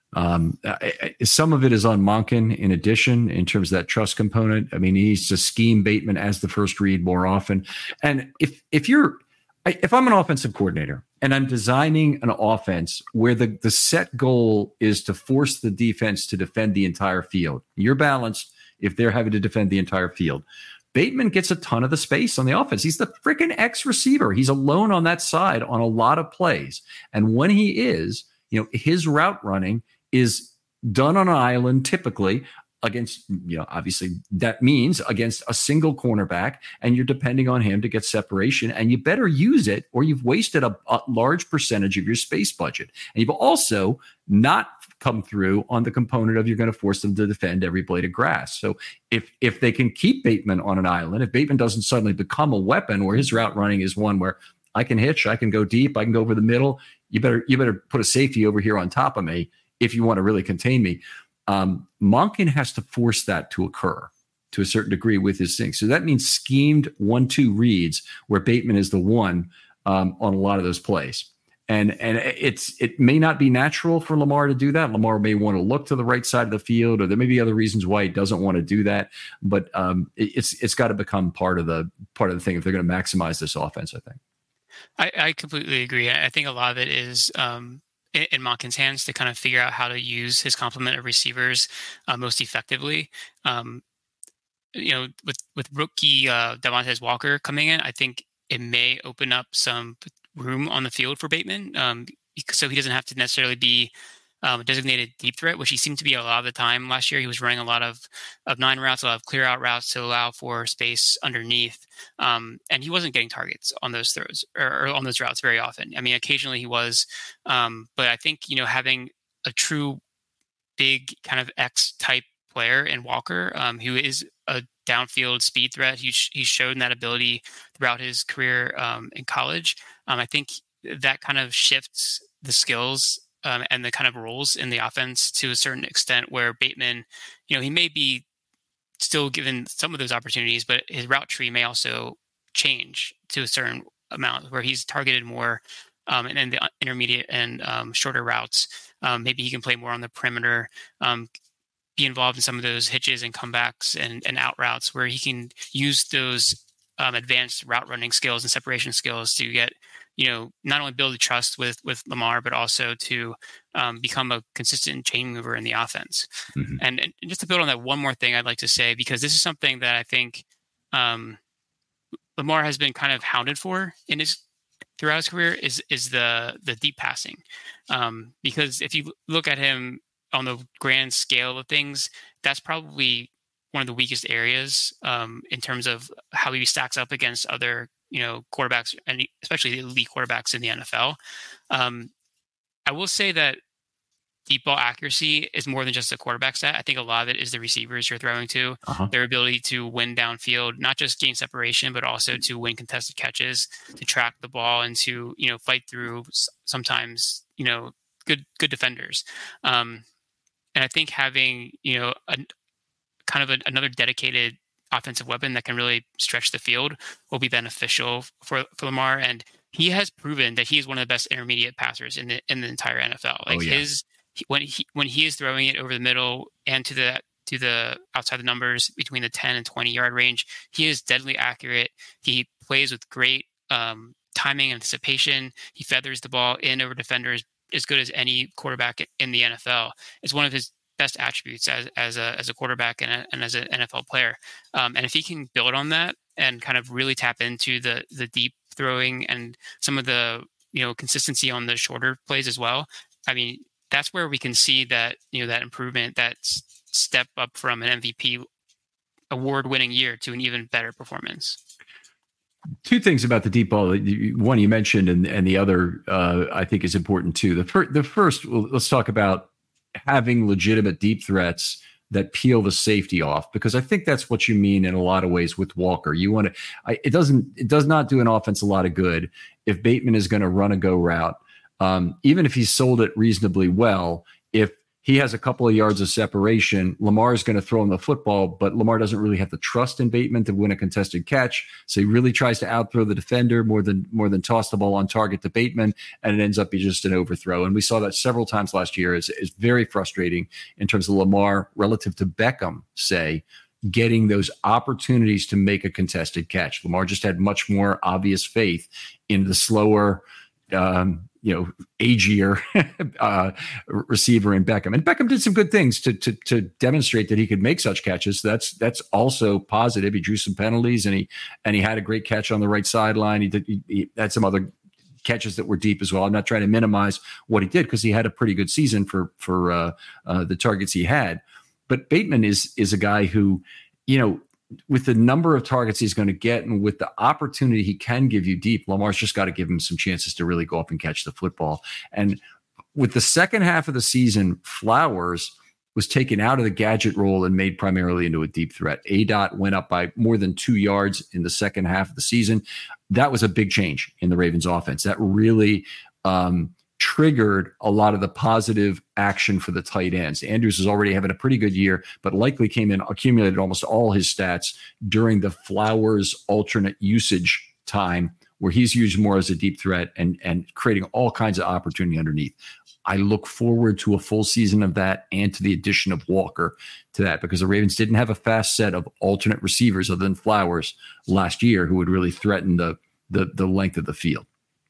Um, I, I, some of it is on Monken in addition, in terms of that trust component. I mean, he needs to scheme Bateman as the first read more often. And if if you're, if I'm an offensive coordinator and I'm designing an offense where the, the set goal is to force the defense to defend the entire field, you're balanced if they're having to defend the entire field. Bateman gets a ton of the space on the offense. He's the freaking X receiver. He's alone on that side on a lot of plays. And when he is, you know, his route running is done on an island typically against, you know, obviously that means against a single cornerback, and you're depending on him to get separation, and you better use it or you've wasted a, a large percentage of your space budget. And you've also not come through on the component of you're going to force them to defend every blade of grass. So if if they can keep Bateman on an island, if Bateman doesn't suddenly become a weapon where his route running is one where I can hitch, I can go deep, I can go over the middle, you better you better put a safety over here on top of me if you want to really contain me. Um, Monken has to force that to occur to a certain degree with his thing. So that means schemed one two reads where Bateman is the one um, on a lot of those plays. And and it's it may not be natural for Lamar to do that. Lamar may want to look to the right side of the field, or there may be other reasons why he doesn't want to do that. But um, it, it's it's got to become part of the part of the thing if they're going to maximize this offense, I think. I, I completely agree. I think a lot of it is um, in, in Monken's hands to kind of figure out how to use his complement of receivers uh, most effectively. Um, you know, with with rookie uh, Devontae Walker coming in, I think it may open up some room on the field for Bateman, um, so he doesn't have to necessarily be um, a designated deep threat, which he seemed to be a lot of the time last year. He was running a lot of, of nine routes, a lot of clear out routes to allow for space underneath, um, and he wasn't getting targets on those throws or, or on those routes very often. I mean, occasionally he was, um, but I think, you know, having a true big kind of X type player in Walker, um, who is a downfield speed threat. He's, he's shown that ability throughout his career um, in college. Um, I think that kind of shifts the skills um, and the kind of roles in the offense to a certain extent where Bateman, you know, he may be still given some of those opportunities, but his route tree may also change to a certain amount where he's targeted more um, and then the intermediate and um, shorter routes. Um, maybe he can play more on the perimeter, um, be involved in some of those hitches and comebacks and, and out routes where he can use those um, advanced route running skills and separation skills to get, you know, not only build trust with, with Lamar, but also to um, become a consistent chain mover in the offense. Mm-hmm. And, and just to build on that, one more thing I'd like to say, because this is something that I think um, Lamar has been kind of hounded for in his throughout his career is, is the, the deep passing. Um, because if you look at him on the grand scale of things, that's probably one of the weakest areas um, in terms of how he stacks up against other, you know, quarterbacks, and especially the elite quarterbacks in the N F L. Um, I will say that deep ball accuracy is more than just a quarterback stat. I think a lot of it is the receivers you're throwing to, uh-huh. their ability to win downfield, not just gain separation, but also to win contested catches, to track the ball, and to, you know, fight through sometimes, you know, good good defenders. Um, And I think having, you know, a, kind of a, another dedicated offensive weapon that can really stretch the field will be beneficial for, for Lamar. And he has proven that he is one of the best intermediate passers in the in the entire N F L. Like oh, yeah. his when he when he is throwing it over the middle and to the to the outside the numbers between the ten and twenty yard range, he is deadly accurate. He plays with great um, timing and anticipation. He feathers the ball in over defenders as good as any quarterback in the N F L. It's one of his best attributes as as a as a quarterback and, a, and as an N F L player. Um, and if he can build on that and kind of really tap into the the deep throwing and some of the, you know, consistency on the shorter plays as well, I mean, that's where we can see that, you know, that improvement, that step up from an M V P award-winning year to an even better performance. Two things about the deep ball. One you mentioned, and, and the other uh, I think is important too. The, fir- the first, well, let's talk about having legitimate deep threats that peel the safety off, because I think that's what you mean in a lot of ways with Walker. You want to, it doesn't, it does not do an offense a lot of good if Bateman is going to run a go route, um, even if he's sold it reasonably well. If he has a couple of yards of separation. Lamar is going to throw him the football, but Lamar doesn't really have the trust in Bateman to win a contested catch. So he really tries to outthrow the defender more than more than toss the ball on target to Bateman, and it ends up being just an overthrow. And we saw that several times last year. It's, it's very frustrating in terms of Lamar relative to Beckham, say, getting those opportunities to make a contested catch. Lamar just had much more obvious faith in the slower, um, you know, agier uh, receiver in Beckham. And Beckham did some good things to, to to demonstrate that he could make such catches. That's that's also positive. He drew some penalties, and he and he had a great catch on the right sideline. He did he, he had some other catches that were deep as well. I'm not trying to minimize what he did because he had a pretty good season for for uh, uh, the targets he had. But Bateman is is a guy who, you know, with the number of targets he's going to get and with the opportunity he can give you deep, Lamar's just got to give him some chances to really go up and catch the football. And with the second half of the season, Flowers was taken out of the gadget role and made primarily into a deep threat. A D O T went up by more than two yards in the second half of the season. That was a big change in the Ravens offense. That really um, triggered a lot of the positive action for the tight ends. Andrews is already having a pretty good year, but likely came in, accumulated almost all his stats during the Flowers alternate usage time, where he's used more as a deep threat and, and creating all kinds of opportunity underneath. I look forward to a full season of that and to the addition of Walker to that, because the Ravens didn't have a fast set of alternate receivers other than Flowers last year who would really threaten the the, the length of the field.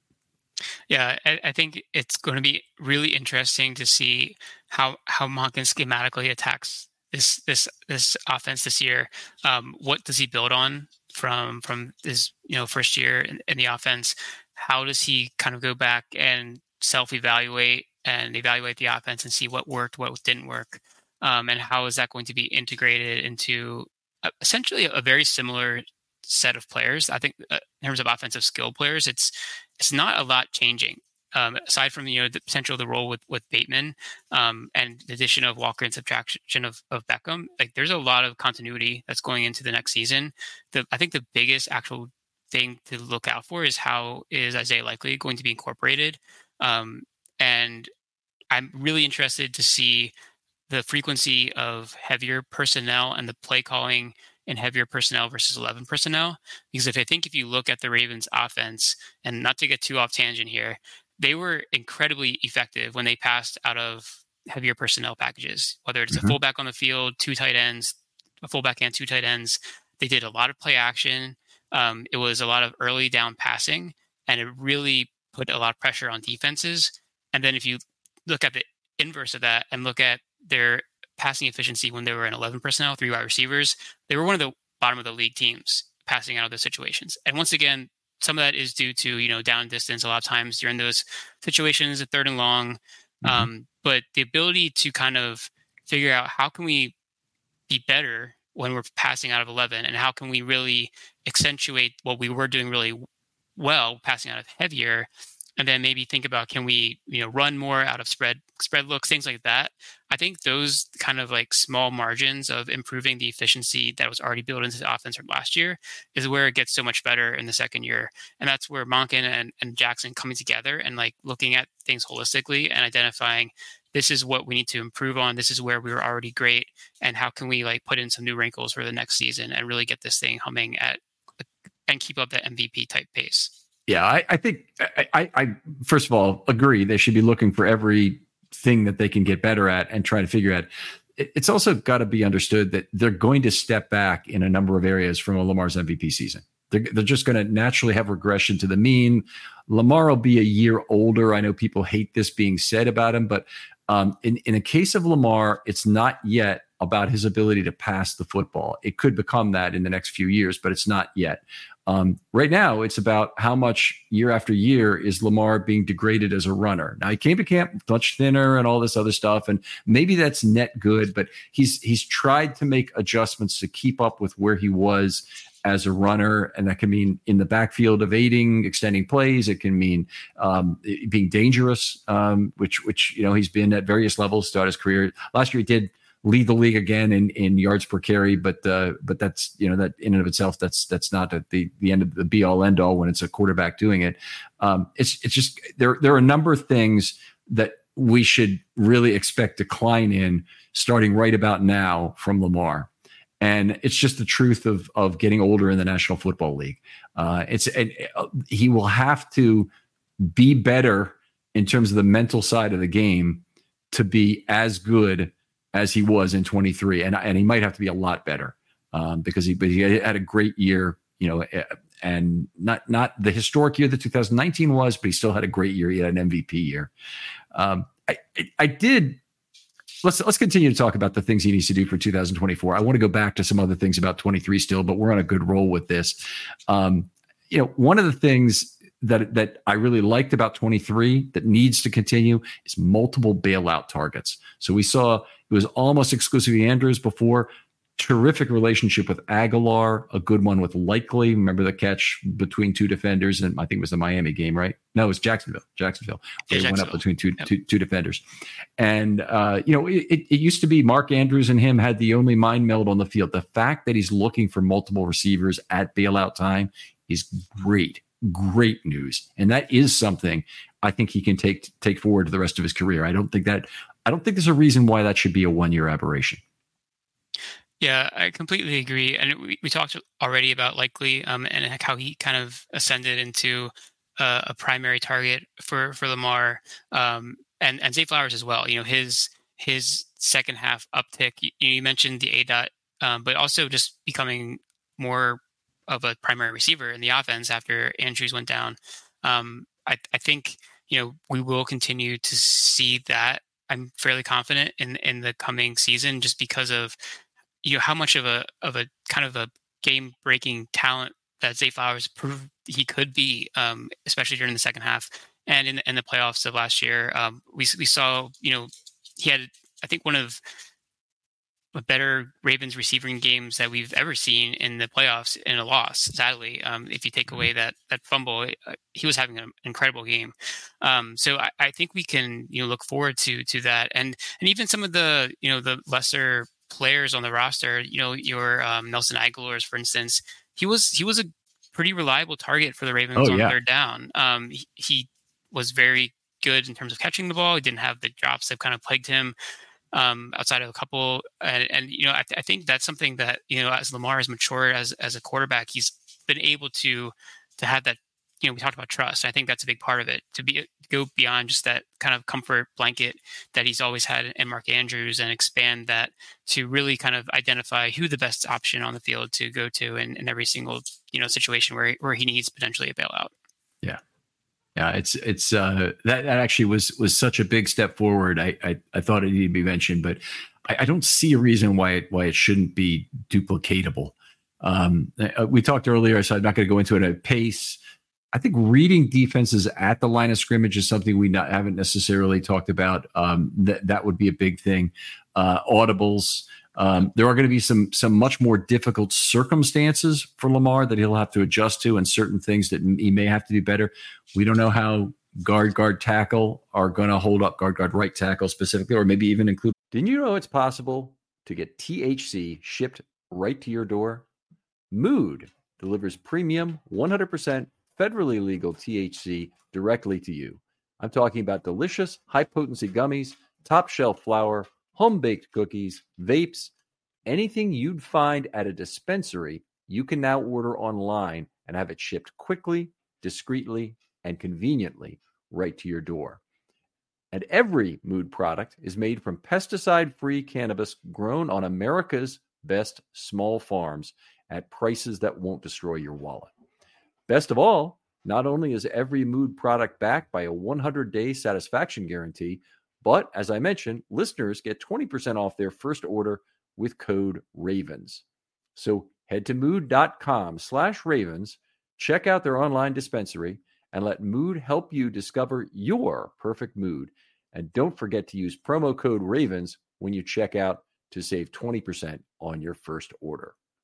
Yeah, I, I think it's going to be really interesting to see how how Monken schematically attacks this this this offense this year. Um, what does he build on from from his you know first year in, in the offense? How does he kind of go back and self-evaluate and evaluate the offense and see what worked, what didn't work, um, and how is that going to be integrated into a, essentially a very similar set of players? I think uh, in terms of offensive skill players, it's it's not a lot changing. Um, aside from you know the potential of the role with with Bateman um, and the addition of Walker and subtraction of, of Beckham, like there's a lot of continuity that's going into the next season. The I think the biggest actual thing to look out for is how is Isaiah Likely going to be incorporated, um, and I'm really interested to see the frequency of heavier personnel and the play calling in heavier personnel versus eleven personnel. Because if I think if you look at the Ravens offense, and not to get too off tangent here, they were incredibly effective when they passed out of heavier personnel packages, whether it's mm-hmm. a fullback on the field, two tight ends, a fullback and two tight ends. They did a lot of play action. Um, it was a lot of early down passing, and it really put a lot of pressure on defenses. And then if you look at the inverse of that and look at their passing efficiency when they were in eleven personnel, three wide receivers, they were one of the bottom of the league teams passing out of those situations. And once again, some of that is due to, you know, down distance. A lot of times during those situations, at third and long, mm-hmm. um, but the ability to kind of figure out how can we be better when we're passing out of eleven, and how can we really accentuate what we were doing really well, passing out of heavier, and then maybe think about, can we, you know, run more out of spread, spread looks, things like that. I think those kind of like small margins of improving the efficiency that was already built into the offense from last year is where it gets so much better in the second year. And that's where Monken and, and Jackson coming together and like looking at things holistically and identifying, this is what we need to improve on. This is where we were already great. And how can we like put in some new wrinkles for the next season and really get this thing humming at and keep up that M V P type pace. Yeah, I, I think I, I, I first of all agree they should be looking for everything that they can get better at and try to figure out. It, it's also got to be understood that they're going to step back in a number of areas from a Lamar's M V P season. They're, they're just going to naturally have regression to the mean. Lamar will be a year older. I know people hate this being said about him, but um, in, in a case of Lamar, it's not yet about his ability to pass the football. It could become that in the next few years, but it's not yet. Um, right now, it's about how much year after year is Lamar being degraded as a runner. Now, he came to camp much thinner and all this other stuff, and maybe that's net good, but he's he's tried to make adjustments to keep up with where he was as a runner, and that can mean in the backfield evading, extending plays. It can mean um, being dangerous, um, which which you know he's been at various levels throughout his career. Last year, he did lead the league again in, in yards per carry, but uh, but that's you know that in and of itself that's that's not the the end of the be all end all when it's a quarterback doing it. Um, it's it's just there there are a number of things that we should really expect decline in starting right about now from Lamar. And it's just the truth of of getting older in the National Football League. Uh, it's and he will have to be better in terms of the mental side of the game to be as good as he was in twenty-three, and and he might have to be a lot better um, because he but he had a great year, you know, and not not the historic year that two thousand nineteen was, but he still had a great year. He had an M V P year. Um, I, I I did. Let's let's continue to talk about the things he needs to do for two thousand twenty-four. I want to go back to some other things about twenty-three still, but we're on a good roll with this. Um, you know, one of the things that that I really liked about twenty-three that needs to continue is multiple bailout targets. So we saw it was almost exclusively Andrews before. Terrific relationship with Aguilar, a good one with Likely. Remember the catch between two defenders, and I think it was the Miami game, right? No, it was Jacksonville. Jacksonville. Yeah, they Jacksonville. went up between two, Yep. two, two defenders. And, uh, you know, it, it used to be Mark Andrews and him had the only mind meld on the field. The fact that he's looking for multiple receivers at bailout time is great, great news. And that is something I think he can take take forward to the rest of his career. I don't think that I don't think there's a reason why that should be a one-year aberration. Yeah, I completely agree. And we, we talked already about Likely um, and how he kind of ascended into uh, a primary target for, for Lamar um, and, and Zay Flowers as well. You know, his his second half uptick, you, you mentioned the A DOT, um, but also just becoming more of a primary receiver in the offense after Andrews went down. Um, I, I think, you know, we will continue to see that. I'm fairly confident in, in the coming season just because of you know how much of a of a kind of a game breaking talent that Zay Flowers proved he could be, um, especially during the second half and in the, in the playoffs of last year. Um, we we saw you know he had I think one of the better Ravens receiving games that we've ever seen in the playoffs in a loss. Sadly, um, if you take away that that fumble, uh, he was having an incredible game. Um, so I, I think we can you know look forward to to that, and and even some of the you know the lesser players on the roster, you know, your um, Nelson Aguilar's, for instance, he was he was a pretty reliable target for the Ravens Oh, on yeah. third down. Um, he, he was very good in terms of catching the ball. He didn't have the drops that kind of plagued him um, outside of a couple. And, and you know, I, I think that's something that, you know, as Lamar has matured as as a quarterback, he's been able to to have that. You know, we talked about trust. I think that's a big part of it, to be go beyond just that kind of comfort blanket that he's always had in Mark Andrews and expand that to really kind of identify who the best option on the field to go to in, in every single, you know, situation where, where he needs potentially a bailout. Yeah. Yeah. It's, it's, uh, that, that actually was, was such a big step forward. I, I, I thought it needed to be mentioned, but I, I don't see a reason why it, why it shouldn't be duplicatable. Um, we talked earlier, so I'm not going to go into it at pace. I think reading defenses at the line of scrimmage is something we not, haven't necessarily talked about. Um, that that would be a big thing. Uh, audibles. Um, there are going to be some some much more difficult circumstances for Lamar that he'll have to adjust to, and certain things that he may have to do better. We don't know how guard guard tackle are going to hold up, guard guard right tackle specifically, or maybe even include. Didn't you know it's possible to get T H C shipped right to your door? Mood delivers premium one hundred percent federally legal T H C directly to you. I'm talking about delicious, high-potency gummies, top-shelf flour, home-baked cookies, vapes, anything you'd find at a dispensary, you can now order online and have it shipped quickly, discreetly, and conveniently right to your door. And every Mood product is made from pesticide-free cannabis grown on America's best small farms at prices that won't destroy your wallet. Best of all, not only is every Mood product backed by a one hundred day satisfaction guarantee, but as I mentioned, listeners get twenty percent off their first order with code RAVENS. So head to mood.com slash ravens, check out their online dispensary, and let Mood help you discover your perfect mood. And don't forget to use promo code RAVENS when you check out to save twenty percent on your first order.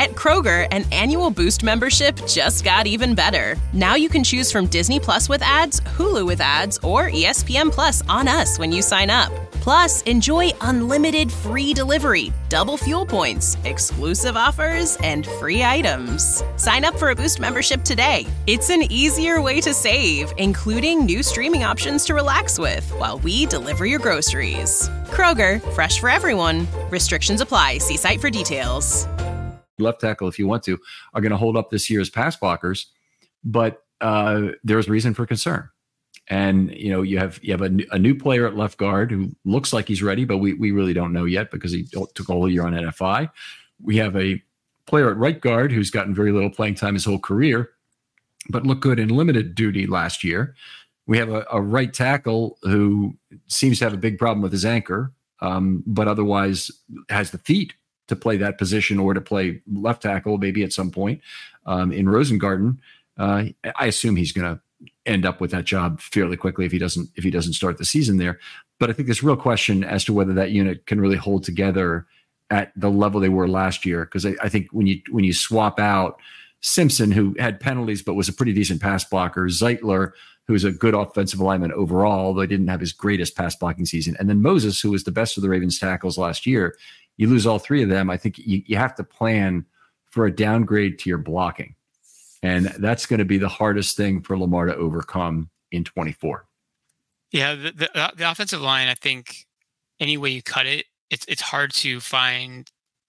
At Kroger, an annual Boost membership just got even better. Now you can choose from Disney Plus with ads, Hulu with ads, or E S P N Plus on us when you sign up. Plus, enjoy unlimited free delivery, double fuel points, exclusive offers, and free items. Sign up for a Boost membership today. It's an easier way to save, including new streaming options to relax with while we deliver your groceries. Kroger, fresh for everyone. Restrictions apply. See site for details. Left tackle, if you want to, are going to hold up this year as pass blockers, but uh, there's reason for concern. And you know, you have you have a, a new player at left guard who looks like he's ready, but we we really don't know yet because he took a whole year on N F I. We have a player at right guard who's gotten very little playing time his whole career, but looked good in limited duty last year. We have a, a right tackle who seems to have a big problem with his anchor, um, but otherwise has the feet to play that position or to play left tackle maybe at some point um, in Rosengarten. Uh, I assume he's going to end up with that job fairly quickly if he doesn't if he doesn't start the season there. But I think there's a real question as to whether that unit can really hold together at the level they were last year. Because I, I think when you when you swap out Simpson, who had penalties but was a pretty decent pass blocker, Zeitler, who's a good offensive lineman overall, though didn't have his greatest pass blocking season, and then Moses, who was the best of the Ravens tackles last year. You lose all three of them. I think you, you have to plan for a downgrade to your blocking. And that's going to be the hardest thing for Lamar to overcome in twenty-four. Yeah, the, the, the offensive line, I think any way you cut it, it's it's hard to find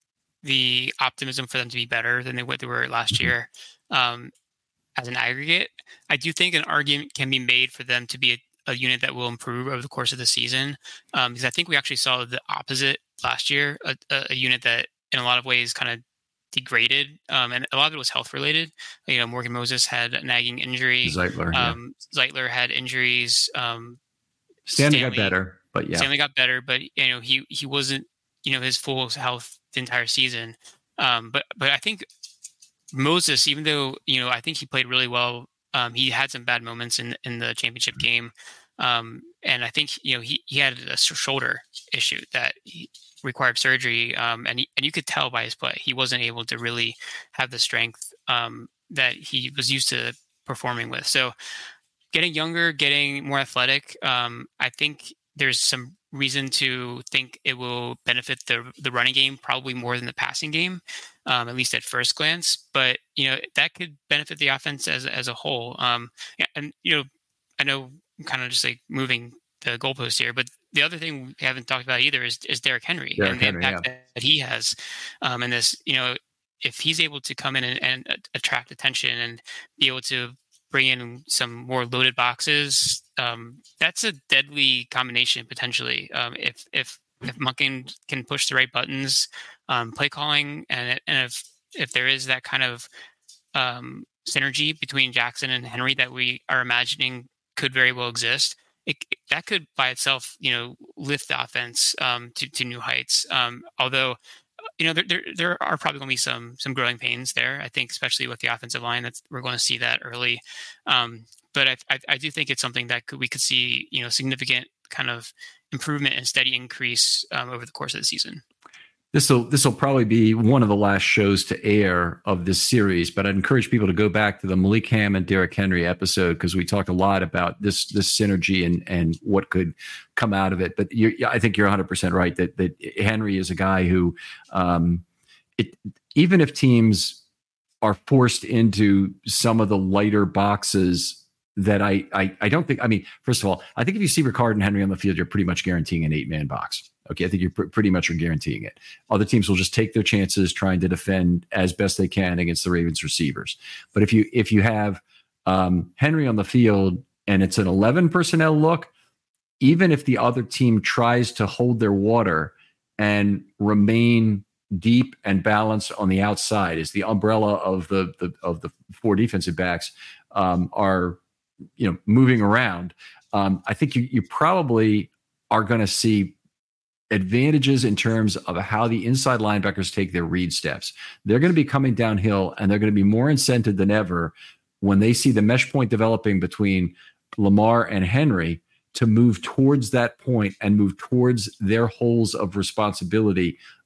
the optimism for them to be better than they, what they were last mm-hmm. year um, as an aggregate. I do think an argument can be made for them to be a, a unit that will improve over the course of the season um, because I think we actually saw the opposite last year, a, a unit that in a lot of ways kind of degraded, um, and a lot of it was health related. You know, Morgan Moses had a nagging injury. Zeitler, um, yeah. Zeitler had injuries. Um, Stanley, Stanley got better, but yeah, Stanley got better, but you know, he he wasn't, you know, his full health the entire season. Um, but but I think Moses, even though you know, I think he played really well. Um, he had some bad moments in in the championship game, um, and I think you know he he had a shoulder issue that he required surgery, um, and he, and you could tell by his play he wasn't able to really have the strength um, that he was used to performing with. So, getting younger, getting more athletic, um, I think there's some reason to think it will benefit the the running game probably more than the passing game, um, at least at first glance. But you know that could benefit the offense as as a whole. Um, and you know, I know I'm kind of just like moving the goalpost here, but the other thing we haven't talked about either is is Derrick Henry Derrick and the Henry, impact yeah. that he has. Um, and this, you know, if he's able to come in and, and attract attention and be able to bring in some more loaded boxes, um, that's a deadly combination potentially. Um, if if if Monken can push the right buttons, um, play calling, and and if if there is that kind of um, synergy between Jackson and Henry that we are imagining could very well exist, it, that could by itself, you know, lift the offense um, to to new heights. Um, although, you know, there, there there are probably going to be some some growing pains there. I think, especially with the offensive line, that's we're going to see that early. Um, but I, I I do think it's something that could, we could see, you know, significant kind of improvement and steady increase um, over the course of the season. This will this will probably be one of the last shows to air of this series, but I'd encourage people to go back to the Malik Hammond, Derrick Henry episode because we talked a lot about this this synergy and and what could come out of it. But you, I think you're one hundred percent right that that Henry is a guy who, um, it even if teams are forced into some of the lighter boxes. That I, I I don't think, I mean, first of all, I think if you see Ricard and Henry on the field, you're pretty much guaranteeing an eight-man box. Okay, I think you're pr- pretty much are guaranteeing it. Other teams will just take their chances trying to defend as best they can against the Ravens receivers. But if you if you have um, Henry on the field and it's an eleven personnel look, even if the other team tries to hold their water and remain deep and balanced on the outside as the umbrella of the, the of the four defensive backs um, are you know, moving around, um, I think you, you probably are going to see advantages in terms of how the inside linebackers take their read steps. They're going to be coming downhill and they're going to be more incented than ever when they see the mesh point developing between Lamar and Henry to move towards that point and move towards their holes of responsibility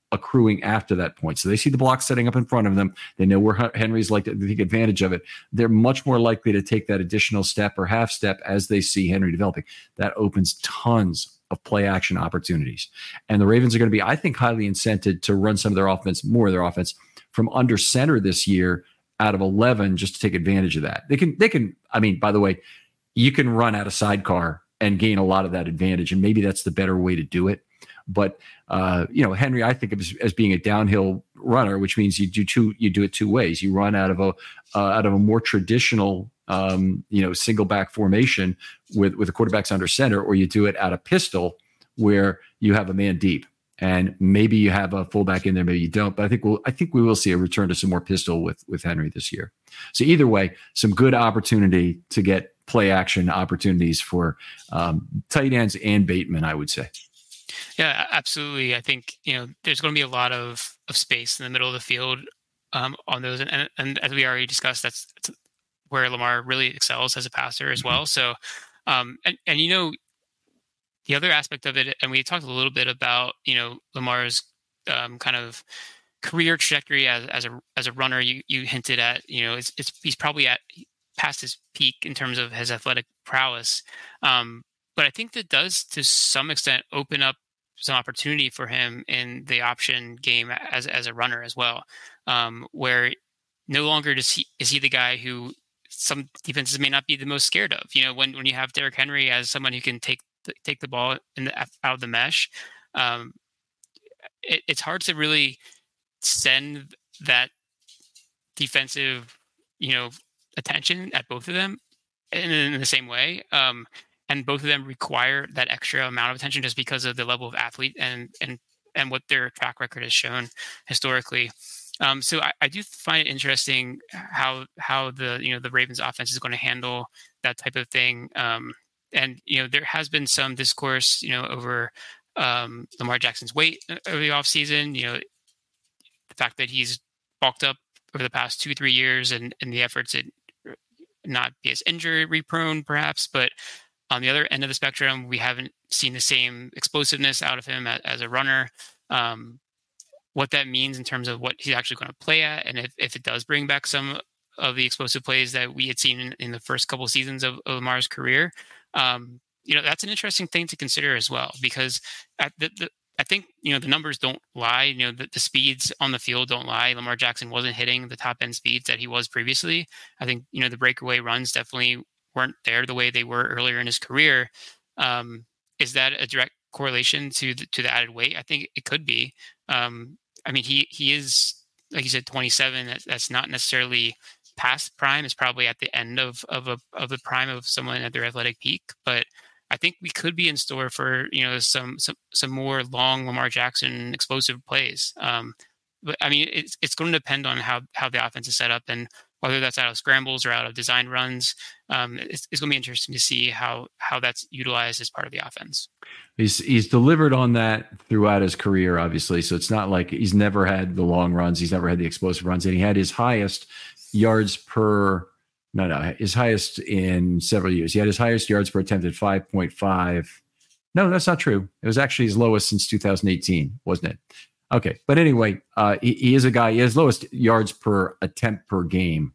accruing after that point. So they see the block setting up in front of them. They know where Henry's like to take advantage of it. They're much more likely to take that additional step or half step as they see Henry developing. That opens tons of play action opportunities. And the Ravens are going to be, I think, highly incented to run some of their offense, more of their offense from under center this year out of eleven, just to take advantage of that. They can, they can, I mean, by the way, you can run out of sidecar and gain a lot of that advantage. And maybe that's the better way to do it. But, uh, you know, Henry, I think of as, as being a downhill runner, which means you do two, you do it two ways. You run out of a, uh, out of a more traditional, um, you know, single back formation with, with the quarterbacks under center, or you do it out of pistol where you have a man deep. And maybe you have a fullback in there, maybe you don't. But I think we'll, I think we will see a return to some more pistol with, with Henry this year. So either way, some good opportunity to get play action opportunities for um, tight ends and Bateman, I would say. Yeah, absolutely. I think, you know, there's going to be a lot of, of space in the middle of the field um, on those. And, and, and as we already discussed, that's, that's where Lamar really excels as a passer as well. So, um, and, and, you know, the other aspect of it, and we talked a little bit about, you know, Lamar's um, kind of career trajectory as, as a as a runner. You you hinted at, you know, it's, it's he's probably at past his peak in terms of his athletic prowess. Um, but I think that does to some extent open up some opportunity for him in the option game as as a runner as well, um, where no longer does he is he the guy who some defenses may not be the most scared of. You know, when when you have Derrick Henry as someone who can take take the ball in the, out of the mesh, um, it, it's hard to really send that defensive, you know, attention at both of them in, in the same way. Um, and both of them require that extra amount of attention just because of the level of athlete and and and what their track record has shown historically. Um, so I, I do find it interesting how how the you know the Ravens offense is going to handle that type of thing. Um, And, you know, there has been some discourse, you know, over um, Lamar Jackson's weight over the offseason, you know, the fact that he's bulked up over the past two, three years and, and the efforts to not be as injury prone, perhaps. But on the other end of the spectrum, we haven't seen the same explosiveness out of him as, as a runner. Um, what that means in terms of what he's actually going to play at, and if, if it does bring back some of the explosive plays that we had seen in, in the first couple of seasons of, of Lamar's career, Um, you know, that's an interesting thing to consider as well, because at the, the, I think, you know, the numbers don't lie. You know, the, the speeds on the field don't lie. Lamar Jackson wasn't hitting the top end speeds that he was previously. I think, you know, the breakaway runs definitely weren't there the way they were earlier in his career. Um, is that a direct correlation to the, to the added weight? I think it could be. Um, I mean, he, he is, like you said, twenty-seven. That's, that's not necessarily past prime. Is probably at the end of of a of the prime of someone at their athletic peak. But I think we could be in store for, you know, some some some more long Lamar Jackson explosive plays. Um, but I mean, it's it's going to depend on how how the offense is set up and whether that's out of scrambles or out of design runs. Um, it's, it's going to be interesting to see how how that's utilized as part of the offense. He's he's delivered on that throughout his career, obviously. So it's not like he's never had the long runs. He's never had the explosive runs, and he had his highest yards per no no his highest in several years. He had his highest yards per attempt at five point five. No, that's not true. It was actually his lowest since two thousand eighteen, wasn't it? Okay, but anyway, uh, he, he is a guy. He has lowest yards per attempt per game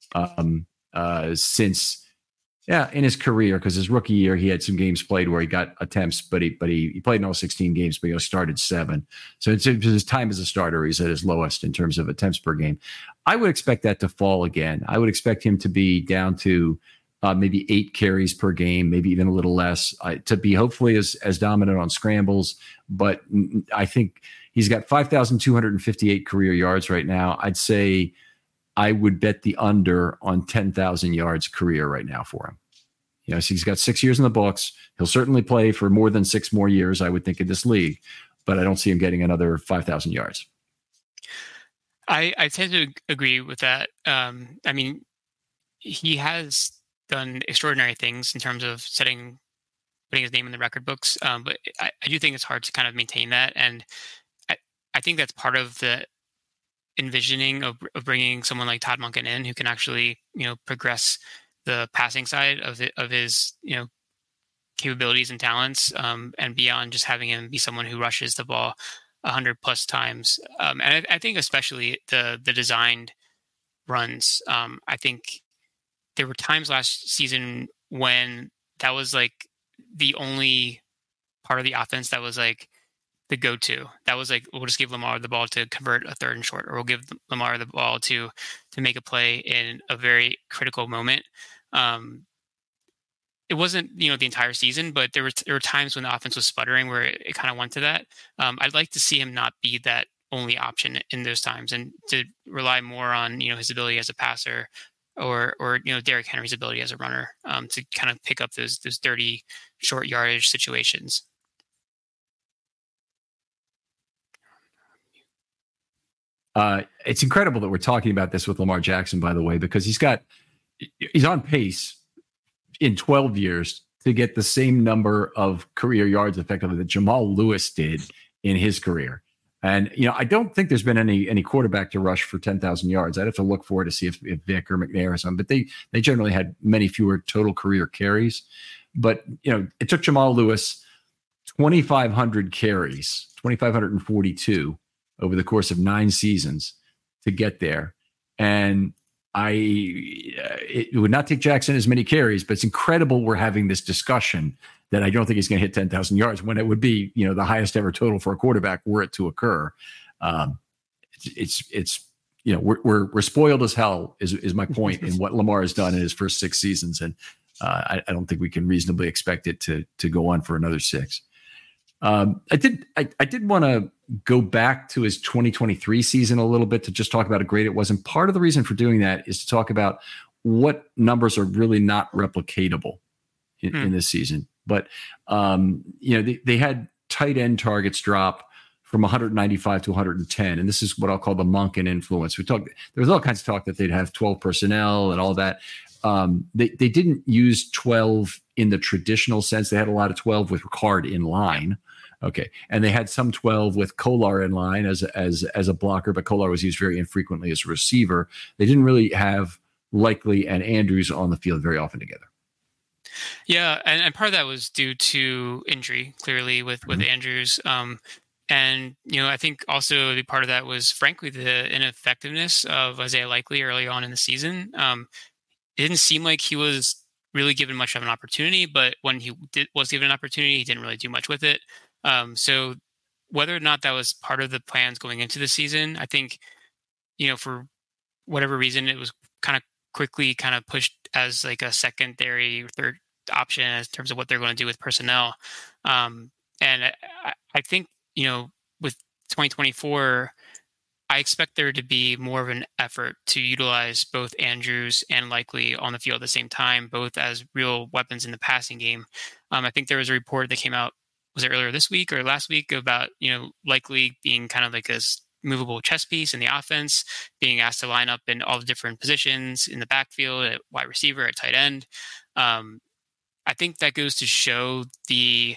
um, uh, since yeah in his career, because his rookie year he had some games played where he got attempts, but he but he, he played in all sixteen games, but he started seven. So it's, it's his time as a starter, he's at his lowest in terms of attempts per game. I would expect that to fall again. I would expect him to be down to uh, maybe eight carries per game, maybe even a little less, uh, to be hopefully as as dominant on scrambles. But I think he's got five thousand two hundred fifty-eight career yards right now. I'd say I would bet the under on ten thousand yards career right now for him. You know, so he's got six years in the books. He'll certainly play for more than six more years, I would think, in this league. But I don't see him getting another five thousand yards. I, I tend to agree with that. Um, I mean, he has done extraordinary things in terms of setting, putting his name in the record books. Um, but I, I do think it's hard to kind of maintain that. And I, I think that's part of the envisioning of, of bringing someone like Todd Monken in who can actually, you know, progress the passing side of it, of his, you know, capabilities and talents, um, and beyond just having him be someone who rushes the ball one hundred plus times. Um, and I, I think especially the the designed runs. Um, I think there were times last season when that was like the only part of the offense that was like the go-to. That was like, we'll just give Lamar the ball to convert a third and short, or we'll give Lamar the ball to to make a play in a very critical moment. Um, it wasn't, you know, the entire season, but there were there were times when the offense was sputtering where it, it kind of went to that. Um, I'd like to see him not be that only option in those times, and to rely more on, you know, his ability as a passer, or or you know, Derrick Henry's ability as a runner, um, to kind of pick up those those dirty short yardage situations. Uh, it's incredible that we're talking about this with Lamar Jackson, by the way, because he's got he's on pace in twelve years to get the same number of career yards effectively that Jamal Lewis did in his career. And, you know, I don't think there's been any any quarterback to rush for ten thousand yards. I'd have to look for it to see if, if Vic or McNair or something, but they they generally had many fewer total career carries. But, you know, it took Jamal Lewis twenty-five hundred carries, twenty-five forty-two over the course of nine seasons to get there. And I, it would not take Jackson as many carries, but it's incredible we're having this discussion that I don't think he's going to hit ten thousand yards when it would be, you know, the highest ever total for a quarterback were it to occur. Um, it's, it's, it's, you know, we're, we're, we're spoiled as hell is, is my point in what Lamar has done in his first six seasons. And uh, I, I don't think we can reasonably expect it to, to go on for another six. Um, I did, I, I did want to go back to his twenty twenty-three season a little bit to just talk about how great it was. And part of the reason for doing that is to talk about what numbers are really not replicatable in, hmm. in this season. But, um, you know, they, they had tight end targets drop from one ninety-five to one hundred ten. And this is what I'll call the Monken influence. We talked, there was all kinds of talk that they'd have twelve personnel and all that. Um, they, they didn't use twelve in the traditional sense. They had a lot of twelve with Ricard in line. Okay. And they had some twelve with Kolar in line as, as, as a blocker, but Kolar was used very infrequently as a receiver. They didn't really have Likely and Andrews on the field very often together. Yeah. And, and part of that was due to injury, clearly, with, with mm-hmm. Andrews. Um, and, you know, I think also the part of that was, frankly, the ineffectiveness of Isaiah Likely early on in the season. Um, it didn't seem like he was really given much of an opportunity, but when he did, was given an opportunity, he didn't really do much with it. Um, so whether or not that was part of the plans going into the season, I think, you know, for whatever reason, it was kind of quickly kind of pushed as like a secondary or third option in terms of what they're going to do with personnel. Um, and I, I think, you know, with twenty twenty-four, I expect there to be more of an effort to utilize both Andrews and Likely on the field at the same time, both as real weapons in the passing game. Um, I think there was a report that came out, was it earlier this week or last week, about, you know, Likely being kind of like a movable chess piece in the offense, being asked to line up in all the different positions in the backfield, at wide receiver, at tight end. Um, I think that goes to show the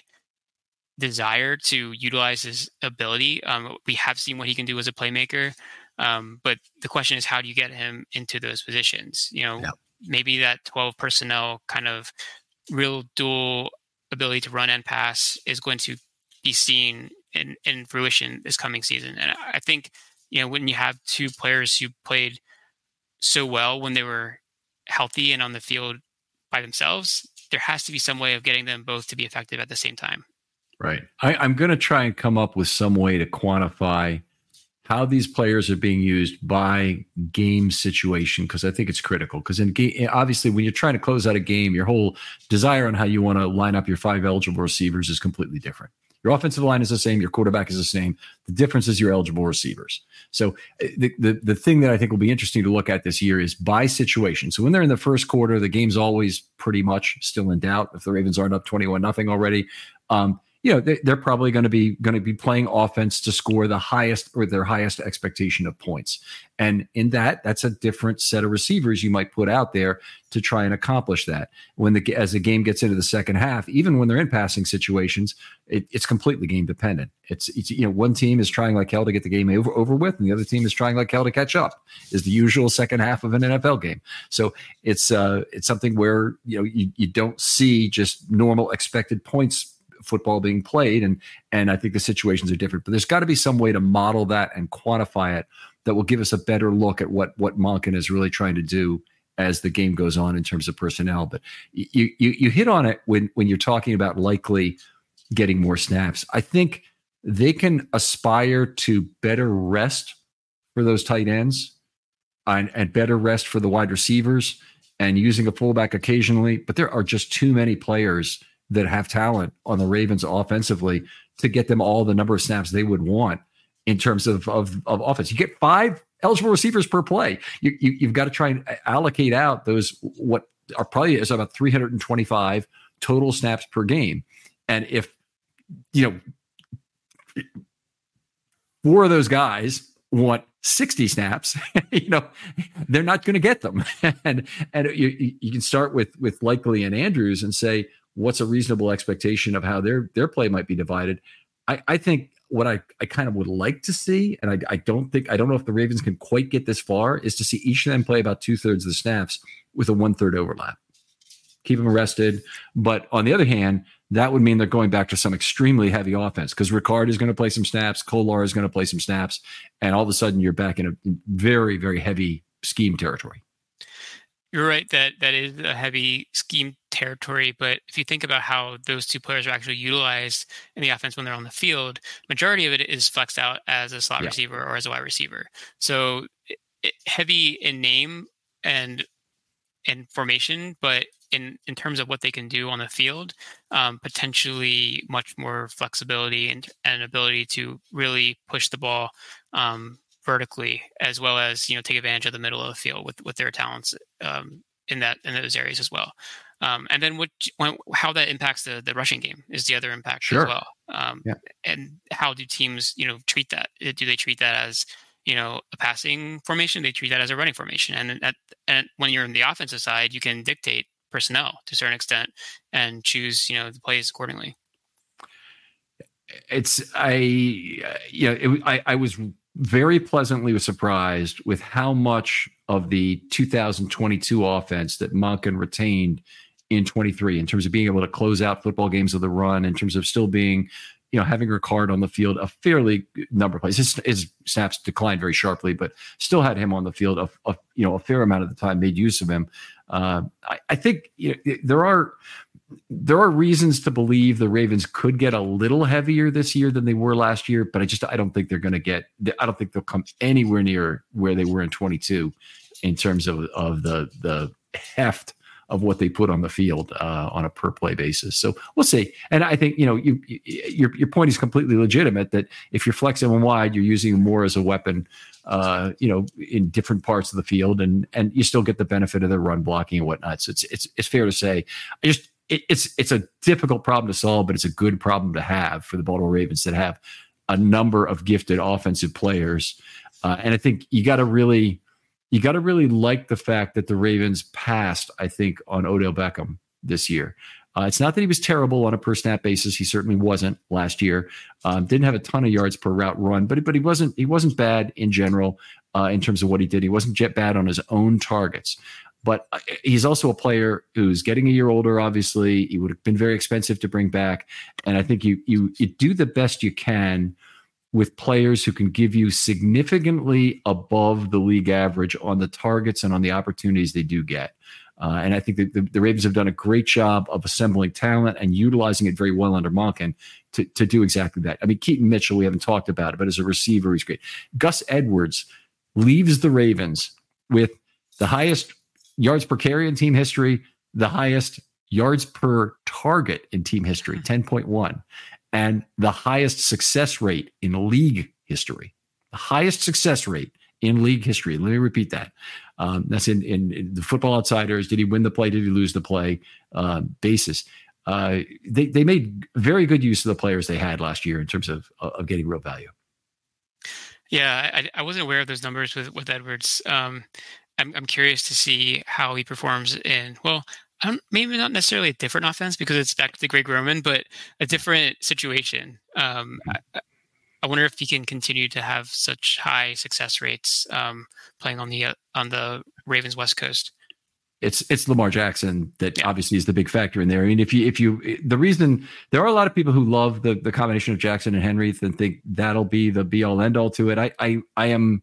desire to utilize his ability. Um, we have seen what he can do as a playmaker, um, but the question is, how do you get him into those positions? You know, yeah. maybe that twelve personnel kind of real dual ability to run and pass is going to be seen in, in fruition this coming season. And I think, you know, when you have two players who played so well when they were healthy and on the field by themselves, there has to be some way of getting them both to be effective at the same time. Right. I, I'm going to try and come up with some way to quantify how these players are being used by game situation, because I think it's critical. Because in game, obviously, when you're trying to close out a game, your whole desire on how you want to line up your five eligible receivers is completely different. Your offensive line is the same. Your quarterback is the same. The difference is your eligible receivers. So the, the, the thing that I think will be interesting to look at this year is by situation. So when they're in the first quarter, the game's always pretty much still in doubt. If the Ravens aren't up twenty-one nothing already, um, you know, they, they're probably going to be going to be playing offense to score the highest or their highest expectation of points. And in that, that's a different set of receivers you might put out there to try and accomplish that. When the as the game gets into the second half, even when they're in passing situations, it, it's completely game dependent. It's, it's you know, one team is trying like hell to get the game over, over with, and the other team is trying like hell to catch up. Is the usual second half of an N F L game. So it's uh it's something where you know you, you don't see just normal expected points football being played. And, and I think the situations are different, but there's got to be some way to model that and quantify it that will give us a better look at what, what Monken is really trying to do as the game goes on in terms of personnel. But you, you, you hit on it when, when you're talking about likely getting more snaps. I think they can aspire to better rest for those tight ends and, and better rest for the wide receivers and using a fullback occasionally. But there are just too many players that have talent on the Ravens offensively to get them all the number of snaps they would want in terms of, of, of offense. You get five eligible receivers per play. You, you, you've got to try and allocate out those, what are probably is about three hundred twenty-five total snaps per game. And if, you know, four of those guys want sixty snaps, you know, they're not going to get them. and and you, you can start with with Likely and Andrews and say, what's a reasonable expectation of how their their play might be divided? I, I think what I, I kind of would like to see, and I, I don't think, I don't know if the Ravens can quite get this far, is to see each of them play about two thirds of the snaps with a one third overlap. Keep them rested. But on the other hand, that would mean they're going back to some extremely heavy offense because Ricard is going to play some snaps, Kolar is going to play some snaps, and all of a sudden you're back in a very, very heavy scheme territory. You're right that that is a heavy scheme territory, but if you think about how those two players are actually utilized in the offense when they're on the field, majority of it is flexed out as a slot yeah. receiver or as a wide receiver. So it, it, heavy in name and in formation, but in, in terms of what they can do on the field, um, potentially much more flexibility and, and ability to really push the ball um, vertically, as well as, you know, take advantage of the middle of the field with, with their talents um, in that in those areas as well. Um, and then what, when, how that impacts the, the rushing game is the other impact sure. as well. Um, yeah. And how do teams, you know, treat that? Do they treat that as, you know, a passing formation? They treat that as a running formation. And at, and when you're in the offensive side, you can dictate personnel to a certain extent and choose, you know, the plays accordingly. It's I, you know, it, I, I was very pleasantly surprised with how much of the two thousand twenty-two offense that Monken retained in twenty-three in terms of being able to close out football games with the run, in terms of still being, you know, having Ricard on the field a fairly number of plays. His, his snaps declined very sharply, but still had him on the field a, a you know a fair amount of the time, made use of him. Uh, I, I think you know, there are there are reasons to believe the Ravens could get a little heavier this year than they were last year, but I just I don't think they're going to get. I don't think they'll come anywhere near where they were in twenty-two in terms of of the the heft of what they put on the field uh, on a per play basis. So we'll see. And I think, you know, you, you, your your point is completely legitimate that if you're flexing them wide, you're using them more as a weapon, uh, you know, in different parts of the field, and and you still get the benefit of their run blocking and whatnot. So it's it's it's fair to say. I just it, it's it's a difficult problem to solve, but it's a good problem to have for the Baltimore Ravens that have a number of gifted offensive players. Uh, and I think you got to really. You got to really like the fact that the Ravens passed, I think, on Odell Beckham this year. Uh, it's not that he was terrible on a per snap basis. He certainly wasn't last year. Um, didn't have a ton of yards per route run, but but he wasn't he wasn't bad in general uh, in terms of what he did. He wasn't jet bad on his own targets. But he's also a player who's getting a year older. Obviously, he would have been very expensive to bring back. And I think you you you do the best you can with players who can give you significantly above the league average on the targets and on the opportunities they do get. Uh, and I think that the, the Ravens have done a great job of assembling talent and utilizing it very well under Monken to, to do exactly that. I mean, Keaton Mitchell, we haven't talked about it, but as a receiver, he's great. Gus Edwards leaves the Ravens with the highest yards per carry in team history, the highest yards per target in team history, ten point one. And the highest success rate in league history, the highest success rate in league history. Let me repeat that. Um, that's in, in, in the Football Outsiders. Did he win the play? Did he lose the play uh, basis? Uh, they they made very good use of the players they had last year in terms of of getting real value. Yeah, I, I wasn't aware of those numbers with with Edwards. Um, I'm I'm curious to see how he performs in well. I don't, maybe not necessarily a different offense because it's back to Greg Roman, but a different situation. Um, I, I wonder if he can continue to have such high success rates um, playing on the uh, on the Ravens West Coast. it's it's Lamar Jackson that Yeah. obviously is the big factor in there. I mean, if you if you the reason there are a lot of people who love the the combination of Jackson and Henry and think that'll be the be all end all to it. I I I am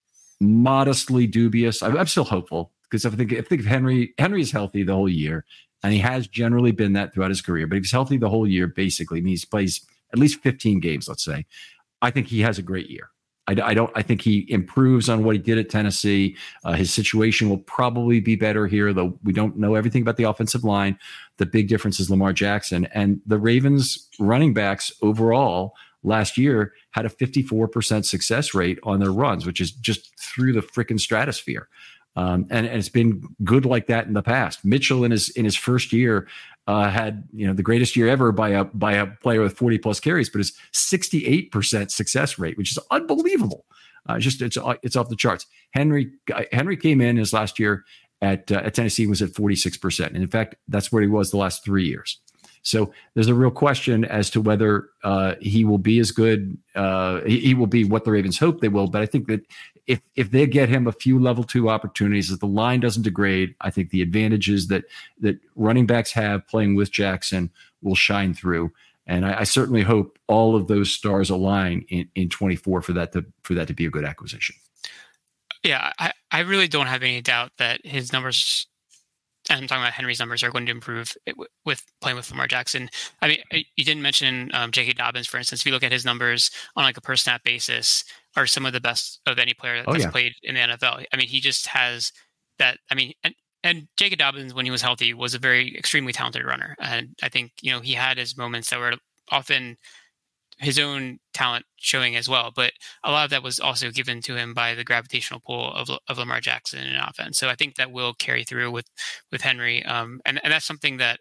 modestly dubious. I'm, I'm still hopeful because I think I think if Henry Henry is healthy the whole year, and he has generally been that throughout his career. But if he's healthy the whole year, basically, means he plays at least fifteen games, let's say, I think he has a great year. I, I don't. I think he improves on what he did at Tennessee. Uh, his situation will probably be better here, though we don't know everything about the offensive line. The big difference is Lamar Jackson, and the Ravens running backs overall last year had a fifty-four percent success rate on their runs, which is just through the freaking stratosphere. Um, and, and it's been good like that in the past. Mitchell in his in his first year uh, had you know the greatest year ever by a by a player with forty plus carries, but his sixty-eight percent success rate, which is unbelievable. Uh, just it's it's off the charts. Henry Henry came in his last year at uh, at Tennessee was at forty-six percent, and in fact that's where he was the last three years. So there's a real question as to whether uh, he will be as good. Uh, he, he will be what the Ravens hope they will. But I think that if if they get him a few level two opportunities, if the line doesn't degrade, I think the advantages that that running backs have playing with Jackson will shine through. And I, I certainly hope all of those stars align in, in twenty-four for that to for that to be a good acquisition. Yeah, I, I really don't have any doubt that his numbers, and I'm talking about Henry's numbers, are going to improve with playing with Lamar Jackson. I mean, you didn't mention um, J K. Dobbins, for instance. If you look at his numbers on like a per snap basis, are some of the best of any player that's oh, yeah. played in the N F L. I mean, he just has that. I mean, and, and J K. Dobbins, when he was healthy, was a very extremely talented runner. And I think, you know, he had his moments that were often his own talent showing as well. But a lot of that was also given to him by the gravitational pull of, of Lamar Jackson in offense. So I think that will carry through with, with Henry. Um, and, and that's something that,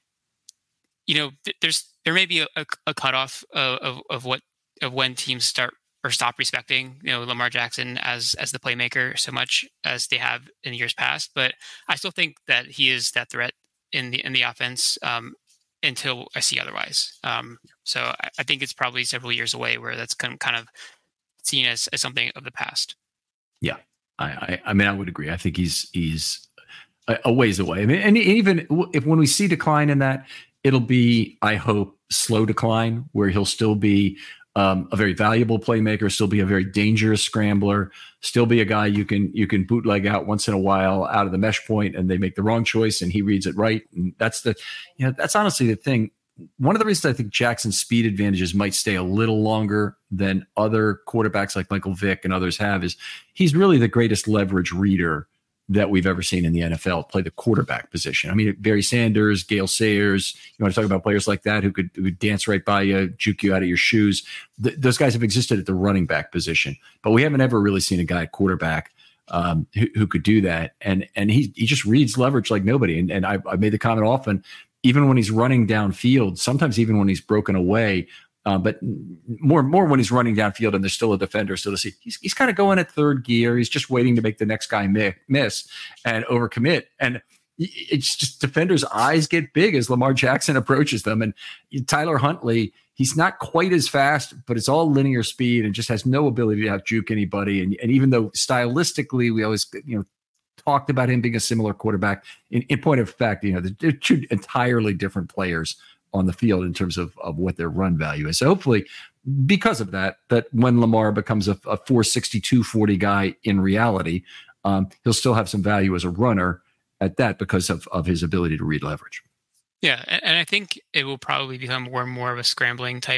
you know, th- there's, there may be a, a, a cutoff of, of, of what, of when teams start or stop respecting, you know, Lamar Jackson as, as the playmaker so much as they have in years past. But I still think that he is that threat in the, in the offense, um, until I see otherwise. Um, so I, I think it's probably several years away where that's kind of, kind of seen as, as something of the past. Yeah. I, I, I mean, I would agree. I think he's, he's a, a ways away. I mean, and even if, when we see decline in that, it'll be, I hope, slow decline where he'll still be um, a very valuable playmaker, still be a very dangerous scrambler, still be a guy you can, you can bootleg out once in a while out of the mesh point and they make the wrong choice and he reads it right. And that's the, you know, that's honestly the thing. One of the reasons I think Jackson's speed advantages might stay a little longer than other quarterbacks like Michael Vick and others have is he's really the greatest leverage reader that we've ever seen in the N F L play the quarterback position. I mean, Barry Sanders, Gale Sayers, you want to talk about players like that who could, who could dance right by you, juke you out of your shoes. Th- those guys have existed at the running back position, but we haven't ever really seen a guy at quarterback um, who, who could do that. And and he he just reads leverage like nobody. And, and I, I made the comment often, even when he's running downfield, sometimes even when he's broken away, Uh, but more more when he's running downfield and there's still a defender still to see. He's, he's kind of going at third gear. He's just waiting to make the next guy mi- miss and overcommit. And it's just defenders' eyes get big as Lamar Jackson approaches them. And Tyler Huntley, he's not quite as fast, but it's all linear speed and just has no ability to out juke anybody. And, and even though stylistically we always, you know, talked about him being a similar quarterback, in, in point of fact, you know, they're two entirely different players on the field in terms of, of what their run value is. So hopefully because of that, that when Lamar becomes a, a four sixty-two forty guy in reality, um, he'll still have some value as a runner at that because of, of his ability to read leverage. Yeah. And, and I think it will probably become more and more of a scrambling type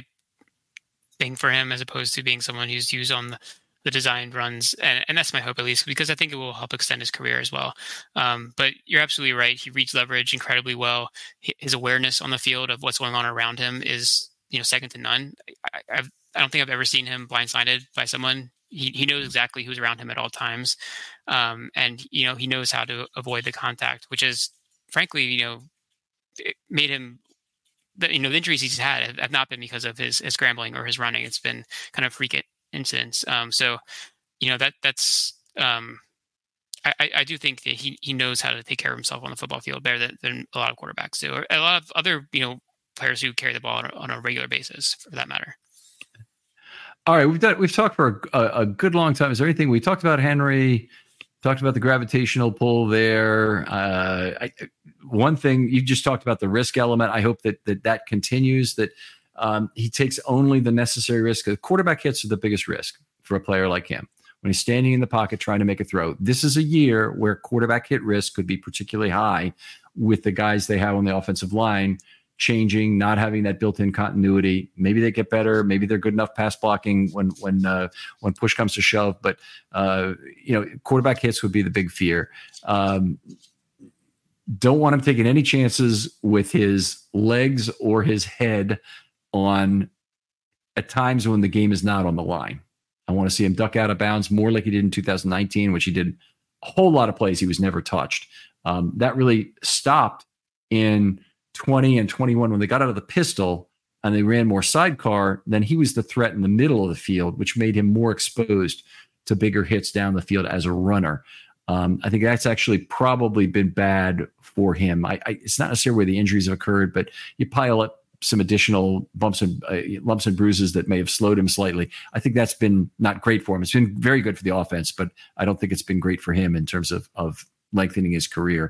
thing for him as opposed to being someone who's used on the, the designed runs. And, and that's my hope, at least, because I think it will help extend his career as well. Um, but you're absolutely right. He reads leverage incredibly well. His awareness on the field of what's going on around him is, you know, second to none. I, I've, I don't think I've ever seen him blindsided by someone. He he knows exactly who's around him at all times. Um, and, you know, he knows how to avoid the contact, which is, frankly, you know, it made him, the, you know, the injuries he's had have not been because of his, his scrambling or his running. It's been kind of freak it. incidents. Um, so, you know, that that's, um, I, I do think that he, he knows how to take care of himself on the football field better than, than a lot of quarterbacks do, or a lot of other, you know, players who carry the ball on a, on a regular basis, for that matter. All right. We've done, we've talked for a, a good long time. Is there anything we talked about? Henry, talked about the gravitational pull there. Uh, I, one thing you just talked about the risk element. I hope that that, that continues, that um, he takes only the necessary risk. The quarterback hits are the biggest risk for a player like him. When he's standing in the pocket trying to make a throw, this is a year where quarterback hit risk could be particularly high with the guys they have on the offensive line changing, not having that built-in continuity. Maybe they get better. Maybe they're good enough pass blocking when when uh, when push comes to shove. But uh, you know, quarterback hits would be the big fear. Um, don't want him taking any chances with his legs or his head on at times when the game is not on the line. I want to see him duck out of bounds more like he did in two thousand nineteen, which he did a whole lot of plays he was never touched. Um, that really stopped in twenty and twenty-one when they got out of the pistol and they ran more sidecar. Then he was the threat in the middle of the field, which made him more exposed to bigger hits down the field as a runner. Um, I think that's actually probably been bad for him. I, I, it's not necessarily where the injuries have occurred, but you pile up some additional bumps and uh, lumps and bruises that may have slowed him slightly. I think that's been not great for him. It's been very good for the offense, but I don't think it's been great for him in terms of, of lengthening his career.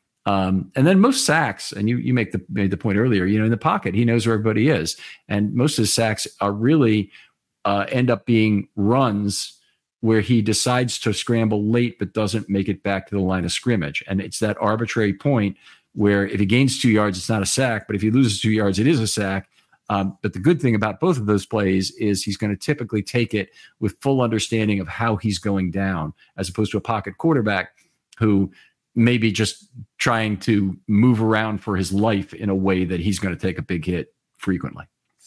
Um, and then most sacks, and you you make the made the point earlier, you know, in the pocket, he knows where everybody is. And most of his sacks are really uh, end up being runs where he decides to scramble late but doesn't make it back to the line of scrimmage. And it's that arbitrary point where if he gains two yards, it's not a sack, but if he loses two yards, it is a sack. Um, but the good thing about both of those plays is he's going to typically take it with full understanding of how he's going down, as opposed to a pocket quarterback who may be just trying to move around for his life in a way that he's going to take a big hit frequently.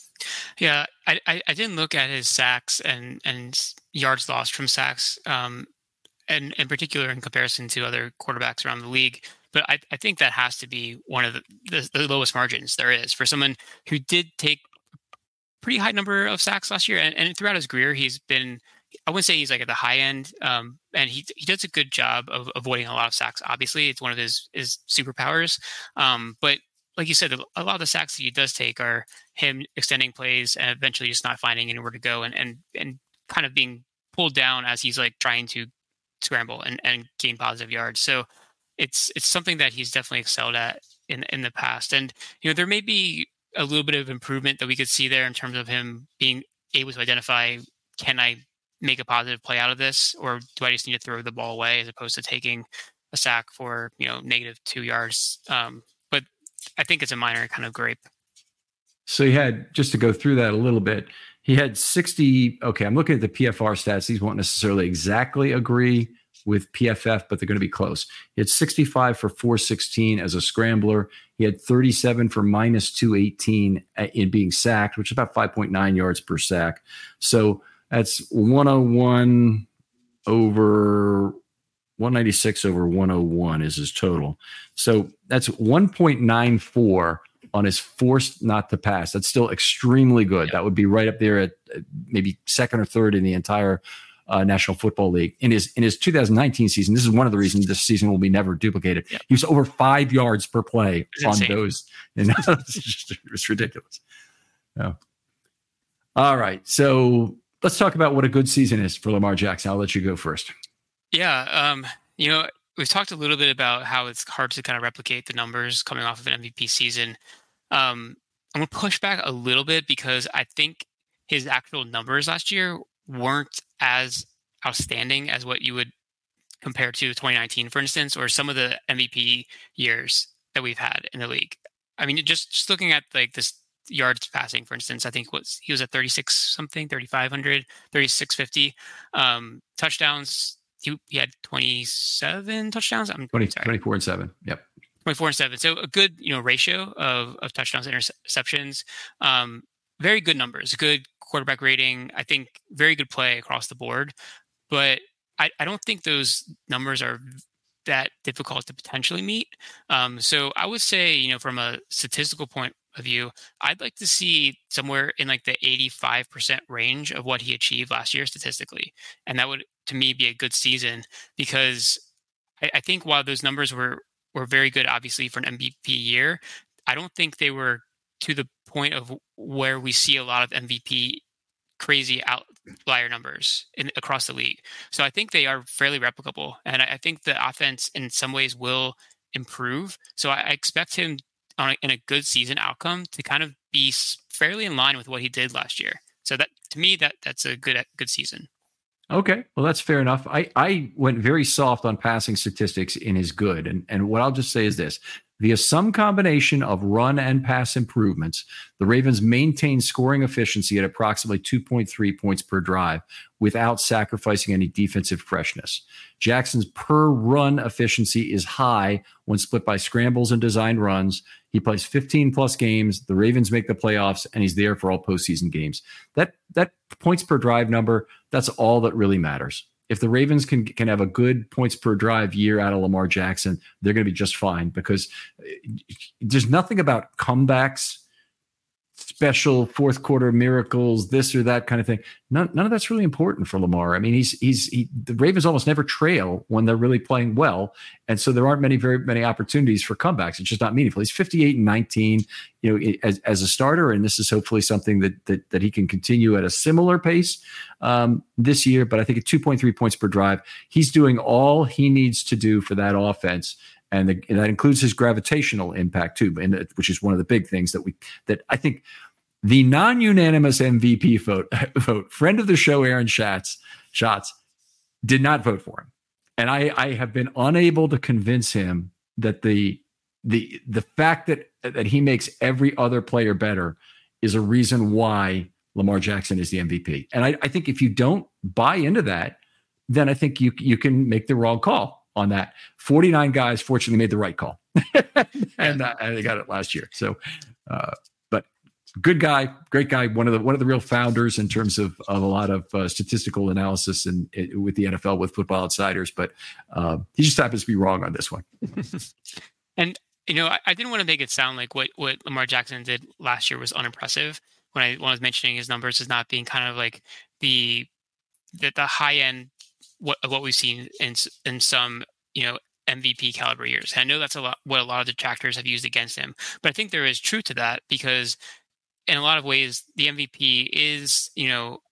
Yeah, I, I, I didn't look at his sacks and, and yards lost from sacks, um, and in particular in comparison to other quarterbacks around the league. But I, I think that has to be one of the, the, the lowest margins there is for someone who did take a pretty high number of sacks last year. And, and throughout his career, he's been, I wouldn't say he's like at the high end, um, and he he does a good job of avoiding a lot of sacks. Obviously, it's one of his, his superpowers. Um, but like you said, a lot of the sacks that he does take are him extending plays and eventually just not finding anywhere to go and and, and kind of being pulled down as he's like trying to scramble and, and gain positive yards. So it's it's something that he's definitely excelled at in in the past. And you know, there may be a little bit of improvement that we could see there in terms of him being able to identify, can I make a positive play out of this, or do I just need to throw the ball away as opposed to taking a sack for, you know, negative two yards? Um, but I think it's a minor kind of gripe. So he had, just to go through that a little bit, he had sixty. Okay, I'm looking at the P F R stats. These won't necessarily exactly agree with P F F, but they're going to be close. He had sixty-five for four sixteen as a scrambler. He had thirty-seven for minus two eighteen in being sacked, which is about five point nine yards per sack. So that's one oh one over one ninety-six over one oh one is his total. So that's one point nine four on his forced not to pass. That's still extremely good. Yep. That would be right up there at maybe second or third in the entire Uh, National Football League. In his in his two thousand nineteen season, this is one of the reasons this season will be never duplicated. Yep. He was over five yards per play it's on insane. those. And it's just it's ridiculous. Yeah. All right. So let's talk about what a good season is for Lamar Jackson. I'll let you go first. Yeah. Um, you know, we've talked a little bit about how it's hard to kind of replicate the numbers coming off of an M V P season. Um, I'm going to push back a little bit because I think his actual numbers last year weren't as outstanding as what you would compare to twenty nineteen, for instance, or some of the M V P years that we've had in the league. I mean, just, just looking at like this yards passing, for instance, I think was he was at thirty-six something, thirty-five hundred, thirty-six fifty. Um, touchdowns, he, he had twenty-seven touchdowns. I'm twenty, sorry. twenty-four and seven. Yep. twenty-four and seven. So a good, you know, ratio of, of touchdowns and interceptions. Um, very good numbers, good quarterback rating. I think very good play across the board, but I, I don't think those numbers are that difficult to potentially meet. Um, so I would say, you know, from a statistical point of view, I'd like to see somewhere in like the eighty-five percent range of what he achieved last year statistically. And that would, to me, be a good season because I, I think while those numbers were, were very good, obviously for an M V P year, I don't think they were to the point of where we see a lot of M V P crazy outlier numbers in, across the league. So I think they are fairly replicable. And I, I think the offense in some ways will improve. So I, I expect him on a, in a good season outcome to kind of be fairly in line with what he did last year. So that to me, that that's a good good season. Okay, well, that's fair enough. I, I went very soft on passing statistics in his good. And, and what I'll just say is this. Via some combination of run and pass improvements, the Ravens maintain scoring efficiency at approximately two point three points per drive without sacrificing any defensive freshness. Jackson's per run efficiency is high when split by scrambles and designed runs. He plays fifteen plus games. The Ravens make the playoffs, and he's there for all postseason games. That that points per drive number, that's all that really matters. If the Ravens can can have a good points per drive year out of Lamar Jackson, they're going to be just fine, because there's nothing about comebacks, special fourth quarter miracles, this or that kind of thing. None, none of that's really important for Lamar. I mean, he's he's he, the Ravens almost never trail when they're really playing well, and so there aren't many very many opportunities for comebacks. It's just not meaningful. He's fifty-eight and nineteen, you know, as as a starter, and this is hopefully something that that that he can continue at a similar pace um, this year. But I think at two point three points per drive, he's doing all he needs to do for that offense. And, the, and that includes his gravitational impact too, and which is one of the big things that we that I think the non-unanimous M V P vote vote friend of the show Aaron Schatz Schatz did not vote for him, and I, I have been unable to convince him that the the the fact that that he makes every other player better is a reason why Lamar Jackson is the M V P. And I, I think if you don't buy into that, then I think you you can make the wrong call on that. forty-nine guys fortunately made the right call, and, uh, and they got it last year. So, uh, but good guy, great guy, one of the one of the real founders in terms of, of a lot of uh, statistical analysis and with the N F L, with Football Outsiders. But uh, he just happens to be wrong on this one. And you know, I, I didn't want to make it sound like what what Lamar Jackson did last year was unimpressive. When I when I was mentioning his numbers as not being kind of like the the, the high end. What what we've seen in in some, you know, M V P caliber years. And I know that's a lot what a lot of detractors have used against him, but I think there is truth to that, because in a lot of ways the M V P is, you know,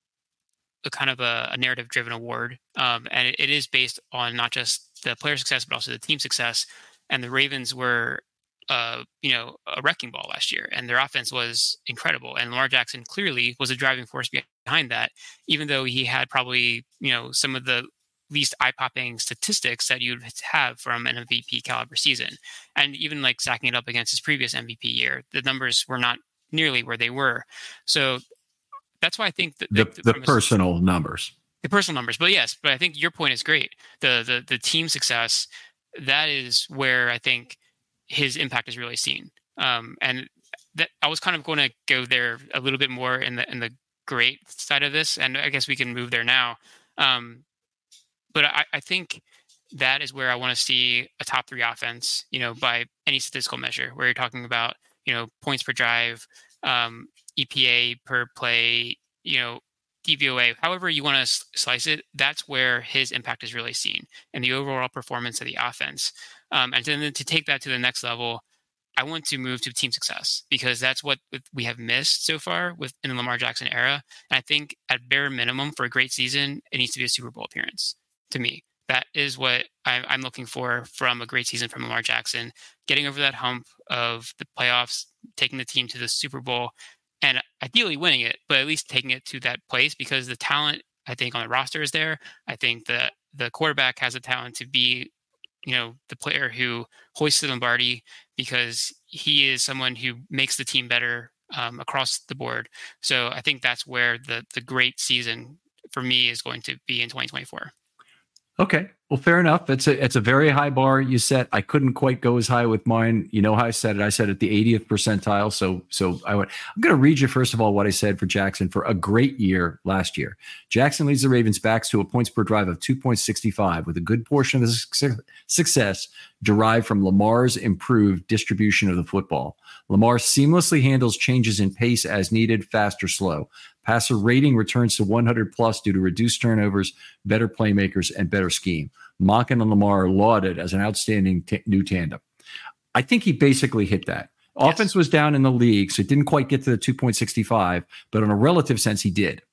a kind of a, a narrative driven award, um, and it, it is based on not just the player success but also the team success. And the Ravens were, uh, you know, a wrecking ball last year, and their offense was incredible. And Lamar Jackson clearly was a driving force behind that, even though he had probably, you know, some of the least eye-popping statistics that you'd have from an M V P caliber season. And even like stacking it up against his previous M V P year, the numbers were not nearly where they were. So that's why I think that the, the, the personal a, numbers, the personal numbers, but yes, but I think your point is great. The, the, the team success, that is where I think his impact is really seen. Um, and that I was kind of going to go there a little bit more in the, in the great side of this. And I guess we can move there now. Um, But I, I think that is where I want to see a top three offense, you know, by any statistical measure, where you're talking about, you know, points per drive, um, E P A per play, you know, D V O A, however you want to slice it. That's where his impact is really seen, and the overall performance of the offense. Um, and then to take that to the next level, I want to move to team success, because that's what we have missed so far with in the Lamar Jackson era. And I think at bare minimum for a great season, it needs to be a Super Bowl appearance. To me, that is what I'm, I'm looking for from a great season from Lamar Jackson, getting over that hump of the playoffs, taking the team to the Super Bowl, and ideally winning it, but at least taking it to that place, because the talent, I think, on the roster is there. I think that the quarterback has the talent to be, you know, the player who hoists the Lombardi, because he is someone who makes the team better um, across the board. So I think that's where the the great season for me is going to be in twenty twenty-four. Okay, well, fair enough. It's a it's a very high bar you set. I couldn't quite go as high with mine. You know how I said it. I said at the eightieth percentile. So so I went. I'm going to read you first of all what I said for Jackson for a great year last year. Jackson leads the Ravens backs to a points per drive of two point six five, with a good portion of the success derived from Lamar's improved distribution of the football. Lamar seamlessly handles changes in pace as needed, fast or slow. Passer rating returns to one hundred plus due to reduced turnovers, better playmakers, and better scheme. Monken and Lamar are lauded as an outstanding t- new tandem. I think he basically hit that. Yes. Offense was down in the league, so it didn't quite get to the two point six five, but in a relative sense, he did.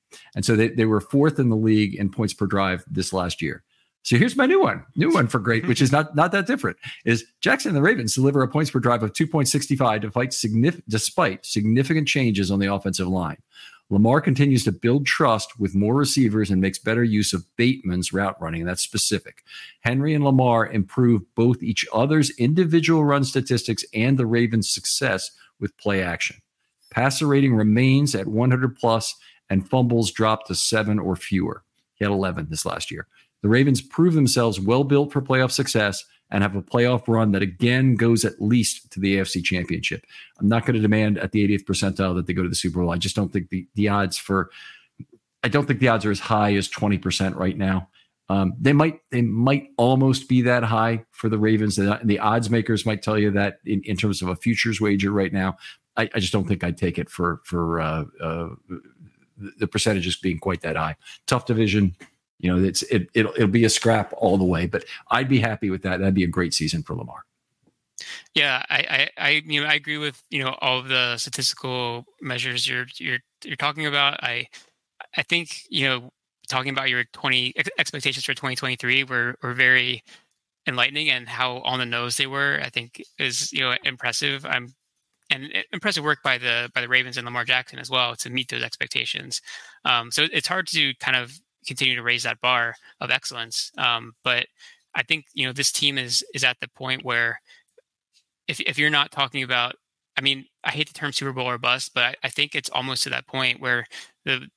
And so they, they were fourth in the league in points per drive this last year. So here's my new one, new one for great, which is not, not that different, is Jackson and the Ravens deliver a points per drive of two point six five despite, signif- despite significant changes on the offensive line. Lamar continues to build trust with more receivers and makes better use of Bateman's route running. That's specific. Henry and Lamar improve both each other's individual run statistics and the Ravens' success with play action. Passer rating remains at one hundred plus and fumbles dropped to seven or fewer. He had eleven this last year. The Ravens prove themselves well-built for playoff success and have a playoff run that again goes at least to the A F C Championship. I'm not going to demand at the eightieth percentile that they go to the Super Bowl. I just don't think the, the odds for – I don't think the odds are as high as twenty percent right now. Um, they might they might almost be that high for the Ravens. The, the odds makers might tell you that in, in terms of a futures wager right now. I, I just don't think I'd take it for, for uh, uh, the percentages being quite that high. Tough division. You know, it's it it'll, it'll be a scrap all the way, but I'd be happy with that. That'd be a great season for Lamar. Yeah, I, I, I you know I agree with you know all of the statistical measures you're you're you're talking about. I I think you know talking about your twenty expectations for twenty twenty-three were were very enlightening, and how on the nose they were, I think is you know impressive. I'm and impressive work by the by the Ravens and Lamar Jackson as well to meet those expectations. Um, so it's hard to kind of continue to raise that bar of excellence. Um, but I think, you know, this team is, is at the point where if if you're not talking about, I mean, I hate the term Super Bowl or bust, but I, I think it's almost to that point where the,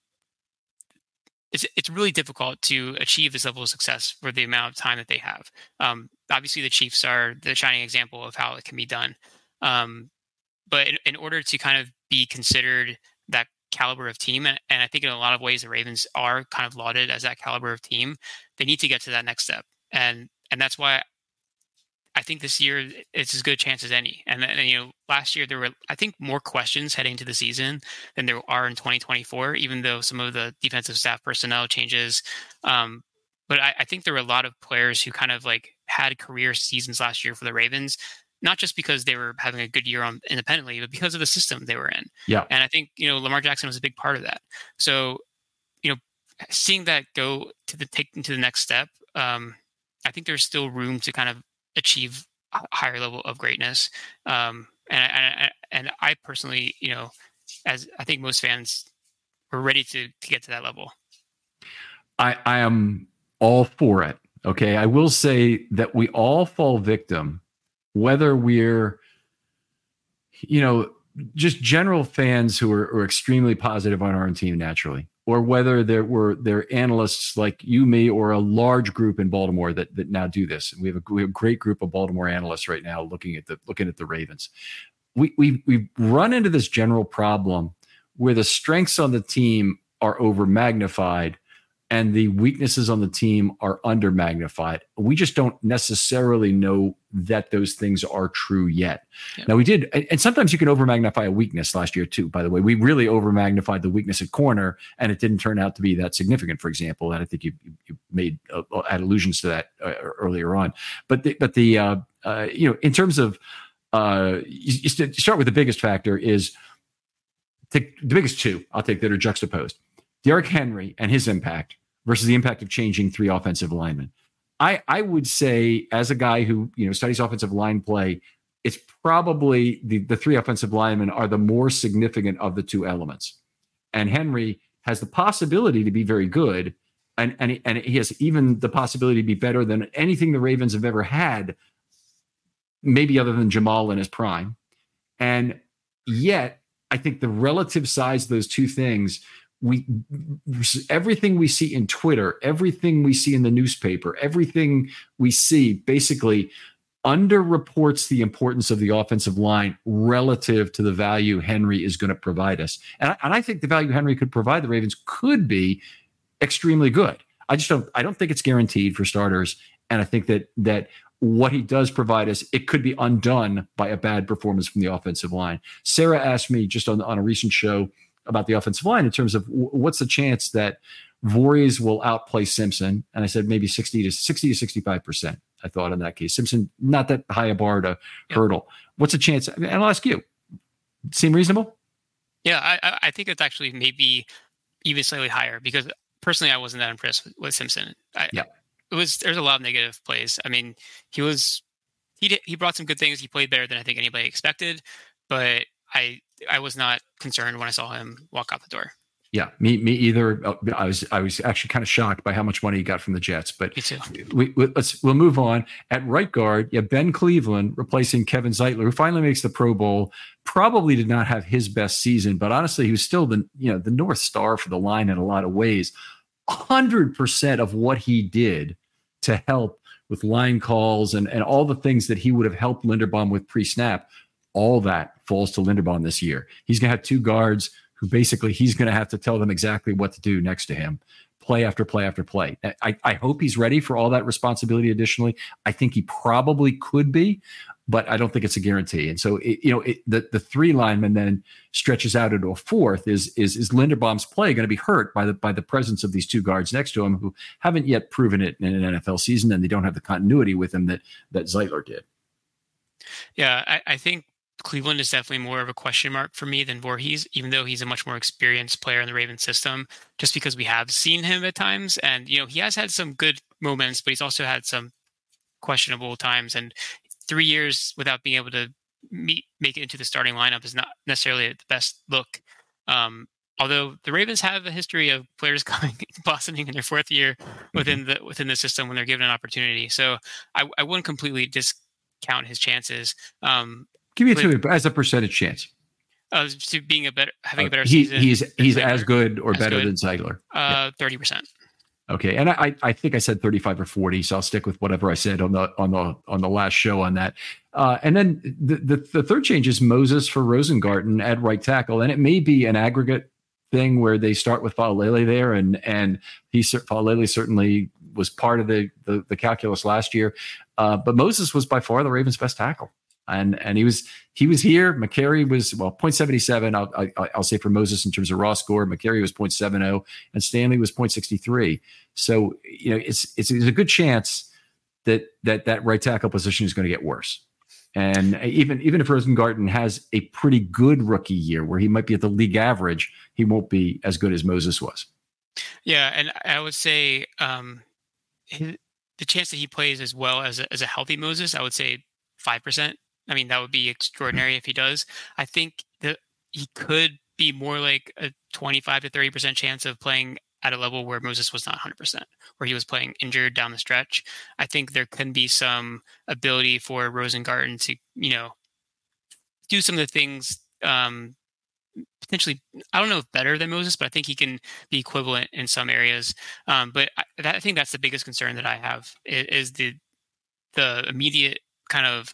it's, it's really difficult to achieve this level of success for the amount of time that they have. Um, obviously the Chiefs are the shining example of how it can be done. Um, but in, in order to kind of be considered that caliber of team, and, and I think in a lot of ways the Ravens are kind of lauded as that caliber of team, they need to get to that next step, and and that's why I think this year it's as good a chance as any. And, and you know, last year there were I think more questions heading into the season than there are in twenty twenty-four, even though some of the defensive staff personnel changes. Um, but I, I think there were a lot of players who kind of like had career seasons last year for the Ravens. Not just because they were having a good year on independently, but because of the system they were in. Yeah. And I think, you know, Lamar Jackson was a big part of that. So, you know, seeing that go to the take to the next step, um, I think there's still room to kind of achieve a higher level of greatness. Um, and, and, and I personally, you know, as I think most fans were ready to, to get to that level. I, I am all for it. Okay. I will say that we all fall victim, whether we're, you know, just general fans who are, are extremely positive on our own team naturally, or whether there were there analysts like you, me, or a large group in Baltimore that that now do this. And we have a, we have a great group of Baltimore analysts right now looking at the looking at the Ravens. We we we run into this general problem where the strengths on the team are over magnified and the weaknesses on the team are under magnified. We just don't necessarily know that those things are true yet. Yeah. Now we did, and sometimes you can over magnify a weakness last year too, by the way. We really over magnified the weakness at corner and it didn't turn out to be that significant, for example. And I think you, you made uh, had allusions to that uh, earlier on. But the, but the, uh, uh, you know, in terms of, uh, you, you start with the biggest factor is take the biggest two I'll take that are juxtaposed. Derrick Henry and his impact versus the impact of changing three offensive linemen. I, I would say, as a guy who you know studies offensive line play, it's probably the, the three offensive linemen are the more significant of the two elements. And Henry has the possibility to be very good, and and he, and he has even the possibility to be better than anything the Ravens have ever had, maybe other than Jamal in his prime. And yet, I think the relative size of those two things, we everything we see in Twitter, everything we see in the newspaper, everything we see basically underreports the importance of the offensive line relative to the value Henry is going to provide us. And I, and I think the value Henry could provide the Ravens could be extremely good. I just don't I don't think it's guaranteed for starters. And I think that that what he does provide us, it could be undone by a bad performance from the offensive line. Sarah asked me just on, on a recent show about the offensive line in terms of w- what's the chance that Voorhees will outplay Simpson. And I said maybe sixty to sixty-five percent. I thought in that case. Simpson, not that high a bar to yep. hurdle. What's the chance? And I'll ask you, seem reasonable? Yeah, I, I think it's actually maybe even slightly higher, because personally I wasn't that impressed with, with Simpson. I, yeah. It was, there's a lot of negative plays. I mean, he was, he did, he brought some good things. He played better than I think anybody expected, but I, I was not concerned when I saw him walk out the door. Yeah, me, me either. I was, I was actually kind of shocked by how much money he got from the Jets. But me too. We, we, let's, we'll move on. At right guard, yeah, Ben Cleveland replacing Kevin Zeitler, who finally makes the Pro Bowl. Probably did not have his best season, but honestly, he was still the, you know, the North Star for the line in a lot of ways. A hundred percent of what he did to help with line calls and, and all the things that he would have helped Linderbaum with pre-snap, all that falls to Linderbaum this year. He's going to have two guards who basically he's going to have to tell them exactly what to do next to him, play after play after play. I, I hope he's ready for all that responsibility additionally. I think he probably could be, but I don't think it's a guarantee. And so, it, you know, it, the, the three lineman then stretches out into a fourth. Is is is Linderbaum's play going to be hurt by the by the presence of these two guards next to him who haven't yet proven it in an N F L season, and they don't have the continuity with him that that Zeitler did? Yeah, I, I think Cleveland is definitely more of a question mark for me than Voorhees, even though he's a much more experienced player in the Ravens system, just because we have seen him at times. And, you know, he has had some good moments, but he's also had some questionable times. And three years without being able to meet, make it into the starting lineup is not necessarily the best look. Um, although the Ravens have a history of players coming, blossoming in their fourth year within the within the system when they're given an opportunity. So I, I wouldn't completely discount his chances. Um, Give me a two as a percentage chance. Uh, to being a better, having a better uh, he, season. He's he's Zeitler, as good or as better good. than Zeitler. Uh, thirty yeah. percent. Okay, and I I think I said thirty-five or forty, so I'll stick with whatever I said on the on the on the last show on that. Uh, and then the, the the third change is Moses for Rosengarten at right tackle, and it may be an aggregate thing where they start with Faalele there, and and he Faalele certainly was part of the the, the calculus last year, uh, but Moses was by far the Ravens' best tackle. And and he was he was here. McCary was well point seven seven. I'll I, I'll say for Moses in terms of raw score. McCary was point seven zero, and Stanley was point six three. So you know it's it's, it's a good chance that that that right tackle position is going to get worse. And even even if Rosengarten has a pretty good rookie year where he might be at the league average, he won't be as good as Moses was. Yeah, and I would say um, his, the chance that he plays as well as a, as a healthy Moses, I would say five percent. I mean, that would be extraordinary if he does. I think that he could be more like a twenty-five to thirty percent chance of playing at a level where Moses was not one hundred percent, where he was playing injured down the stretch. I think there can be some ability for Rosengarten to, you know, do some of the things um, potentially, I don't know if better than Moses, but I think he can be equivalent in some areas. Um, but I, that, I think that's the biggest concern that I have is, is the the immediate kind of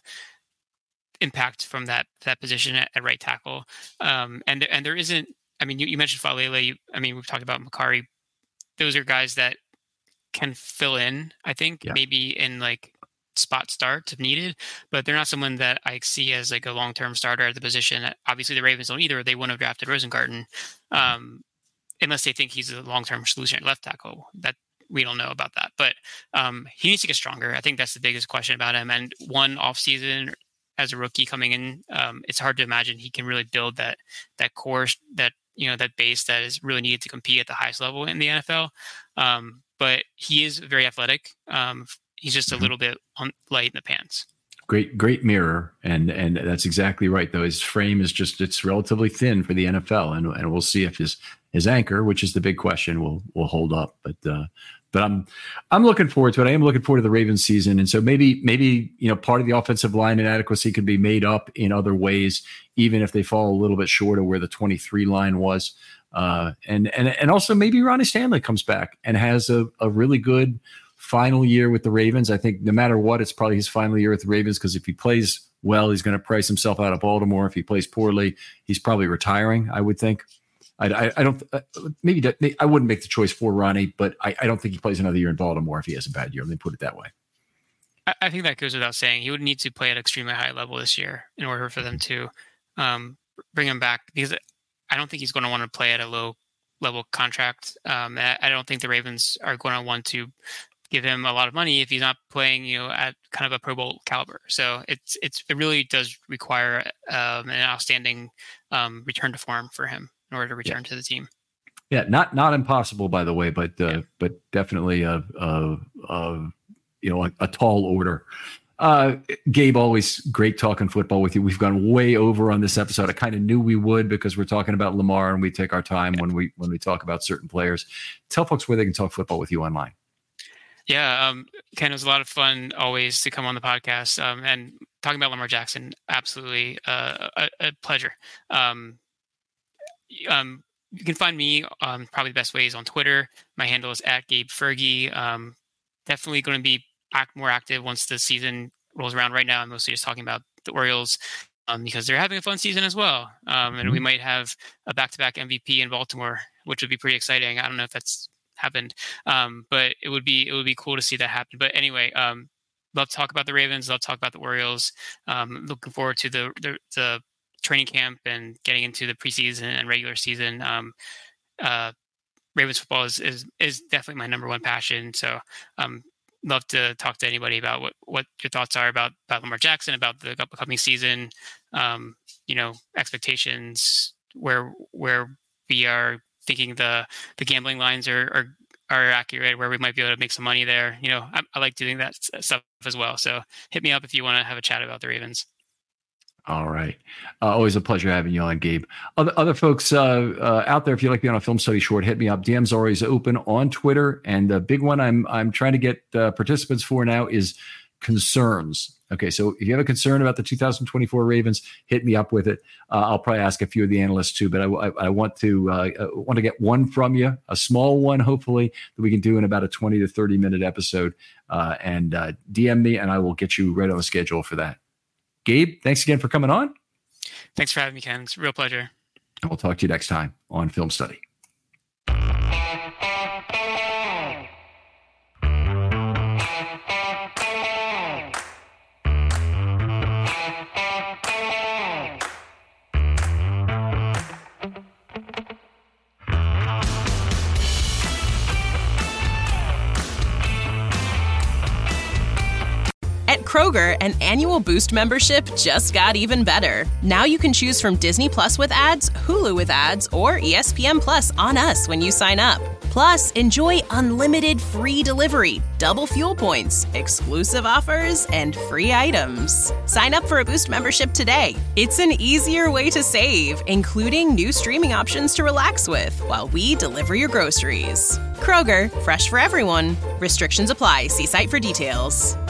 impact from that that position at, at right tackle, um, and and there isn't. I mean, you, you mentioned Faalele. I mean, we've talked about McCary. Those are guys that can fill in. I think yeah. maybe in like spot starts if needed, but they're not someone that I see as like a long term starter at the position. Obviously, the Ravens don't either. They wouldn't have drafted Rosengarten um, unless they think he's a long term solution at left tackle. That we don't know about that, but um, he needs to get stronger. I think that's the biggest question about him. And one off season as a rookie coming in, um, it's hard to imagine he can really build that that core, that you know, that base that is really needed to compete at the highest level in the N F L. Um, but he is very athletic. Um, he's just a little bit on, light in the pants. Great, great mirror, and and that's exactly right. Though his frame is just it's relatively thin for the N F L, and and we'll see if his his anchor, which is the big question, will will hold up. But uh, but I'm I'm looking forward to it. I am looking forward to the Ravens season, and so maybe maybe you know part of the offensive line inadequacy could be made up in other ways, even if they fall a little bit short of where the twenty-three line was. Uh, and and and also maybe Ronnie Stanley comes back and has a, a really good final year with the Ravens. I think no matter what, it's probably his final year with the Ravens, because if he plays well, he's going to price himself out of Baltimore. If he plays poorly, he's probably retiring, I would think. I, I, I don't uh, maybe that, I wouldn't make the choice for Ronnie, but I, I don't think he plays another year in Baltimore if he has a bad year. Let me put it that way. I, I think that goes without saying. He would need to play at extremely high level this year in order for them to um, bring him back, because I don't think he's going to want to play at a low level contract. Um, I, I don't think the Ravens are going to want to give him a lot of money if he's not playing, you know, at kind of a Pro Bowl caliber. So it's it's it really does require um, an outstanding um, return to form for him in order to return yeah. to the team. Yeah, not not impossible, by the way, but uh, but definitely a, a, a you know a, a tall order. Uh, Gabe, always great talking football with you. We've gone way over on this episode. I kind of knew we would because we're talking about Lamar and we take our time when we when we talk about certain players. Tell folks where they can talk football with you online. Yeah, um, Ken, it was a lot of fun always to come on the podcast um, and talking about Lamar Jackson. Absolutely uh, a, a pleasure. Um, um, you can find me um, probably the best way is on Twitter. My handle is at Gabe Fergie. Um, definitely going to be act more active once the season rolls around. Right now, I'm mostly just talking about the Orioles um, because they're having a fun season as well. Um, and mm-hmm. we might have a back-to-back M V P in Baltimore, which would be pretty exciting. I don't know if that's happened. Um, but it would be, it would be cool to see that happen. But anyway, um, love to talk about the Ravens. Love to talk about the Orioles. Um, looking forward to the, the, the training camp and getting into the preseason and regular season. Um, uh, Ravens football is, is, is definitely my number one passion. So, um, love to talk to anybody about what, what your thoughts are about, about Lamar Jackson, about the upcoming season, um, you know, expectations, where, where we are thinking the the gambling lines are, are are accurate, where we might be able to make some money there. You know, I, I like doing that stuff as well. So hit me up if you want to have a chat about the Ravens. All right. Uh, always a pleasure having you on, Gabe. Other other folks uh, uh, out there, if you'd like to be on a Film Study Short, hit me up. D Ms are always open on Twitter. And the big one I'm I'm trying to get uh, participants for now is concerns. Okay, so if you have a concern about the two thousand twenty-four Ravens, hit me up with it. Uh, I'll probably ask a few of the analysts too, but I, I, I want to uh, I want to get one from you, a small one, hopefully, that we can do in about a twenty to thirty minute episode. Uh, and uh, D M me, and I will get you right on the schedule for that. Gabe, thanks again for coming on. Thanks for having me, Ken. It's a real pleasure. And we'll talk to you next time on Film Study. Kroger, an annual Boost membership just got even better. Now you can choose from Disney Plus with ads, Hulu with ads, or E S P N Plus on us when you sign up. Plus, enjoy unlimited free delivery, double fuel points, exclusive offers, and free items. Sign up for a Boost membership today. It's an easier way to save, including new streaming options to relax with while we deliver your groceries. Kroger, fresh for everyone. Restrictions apply. See site for details.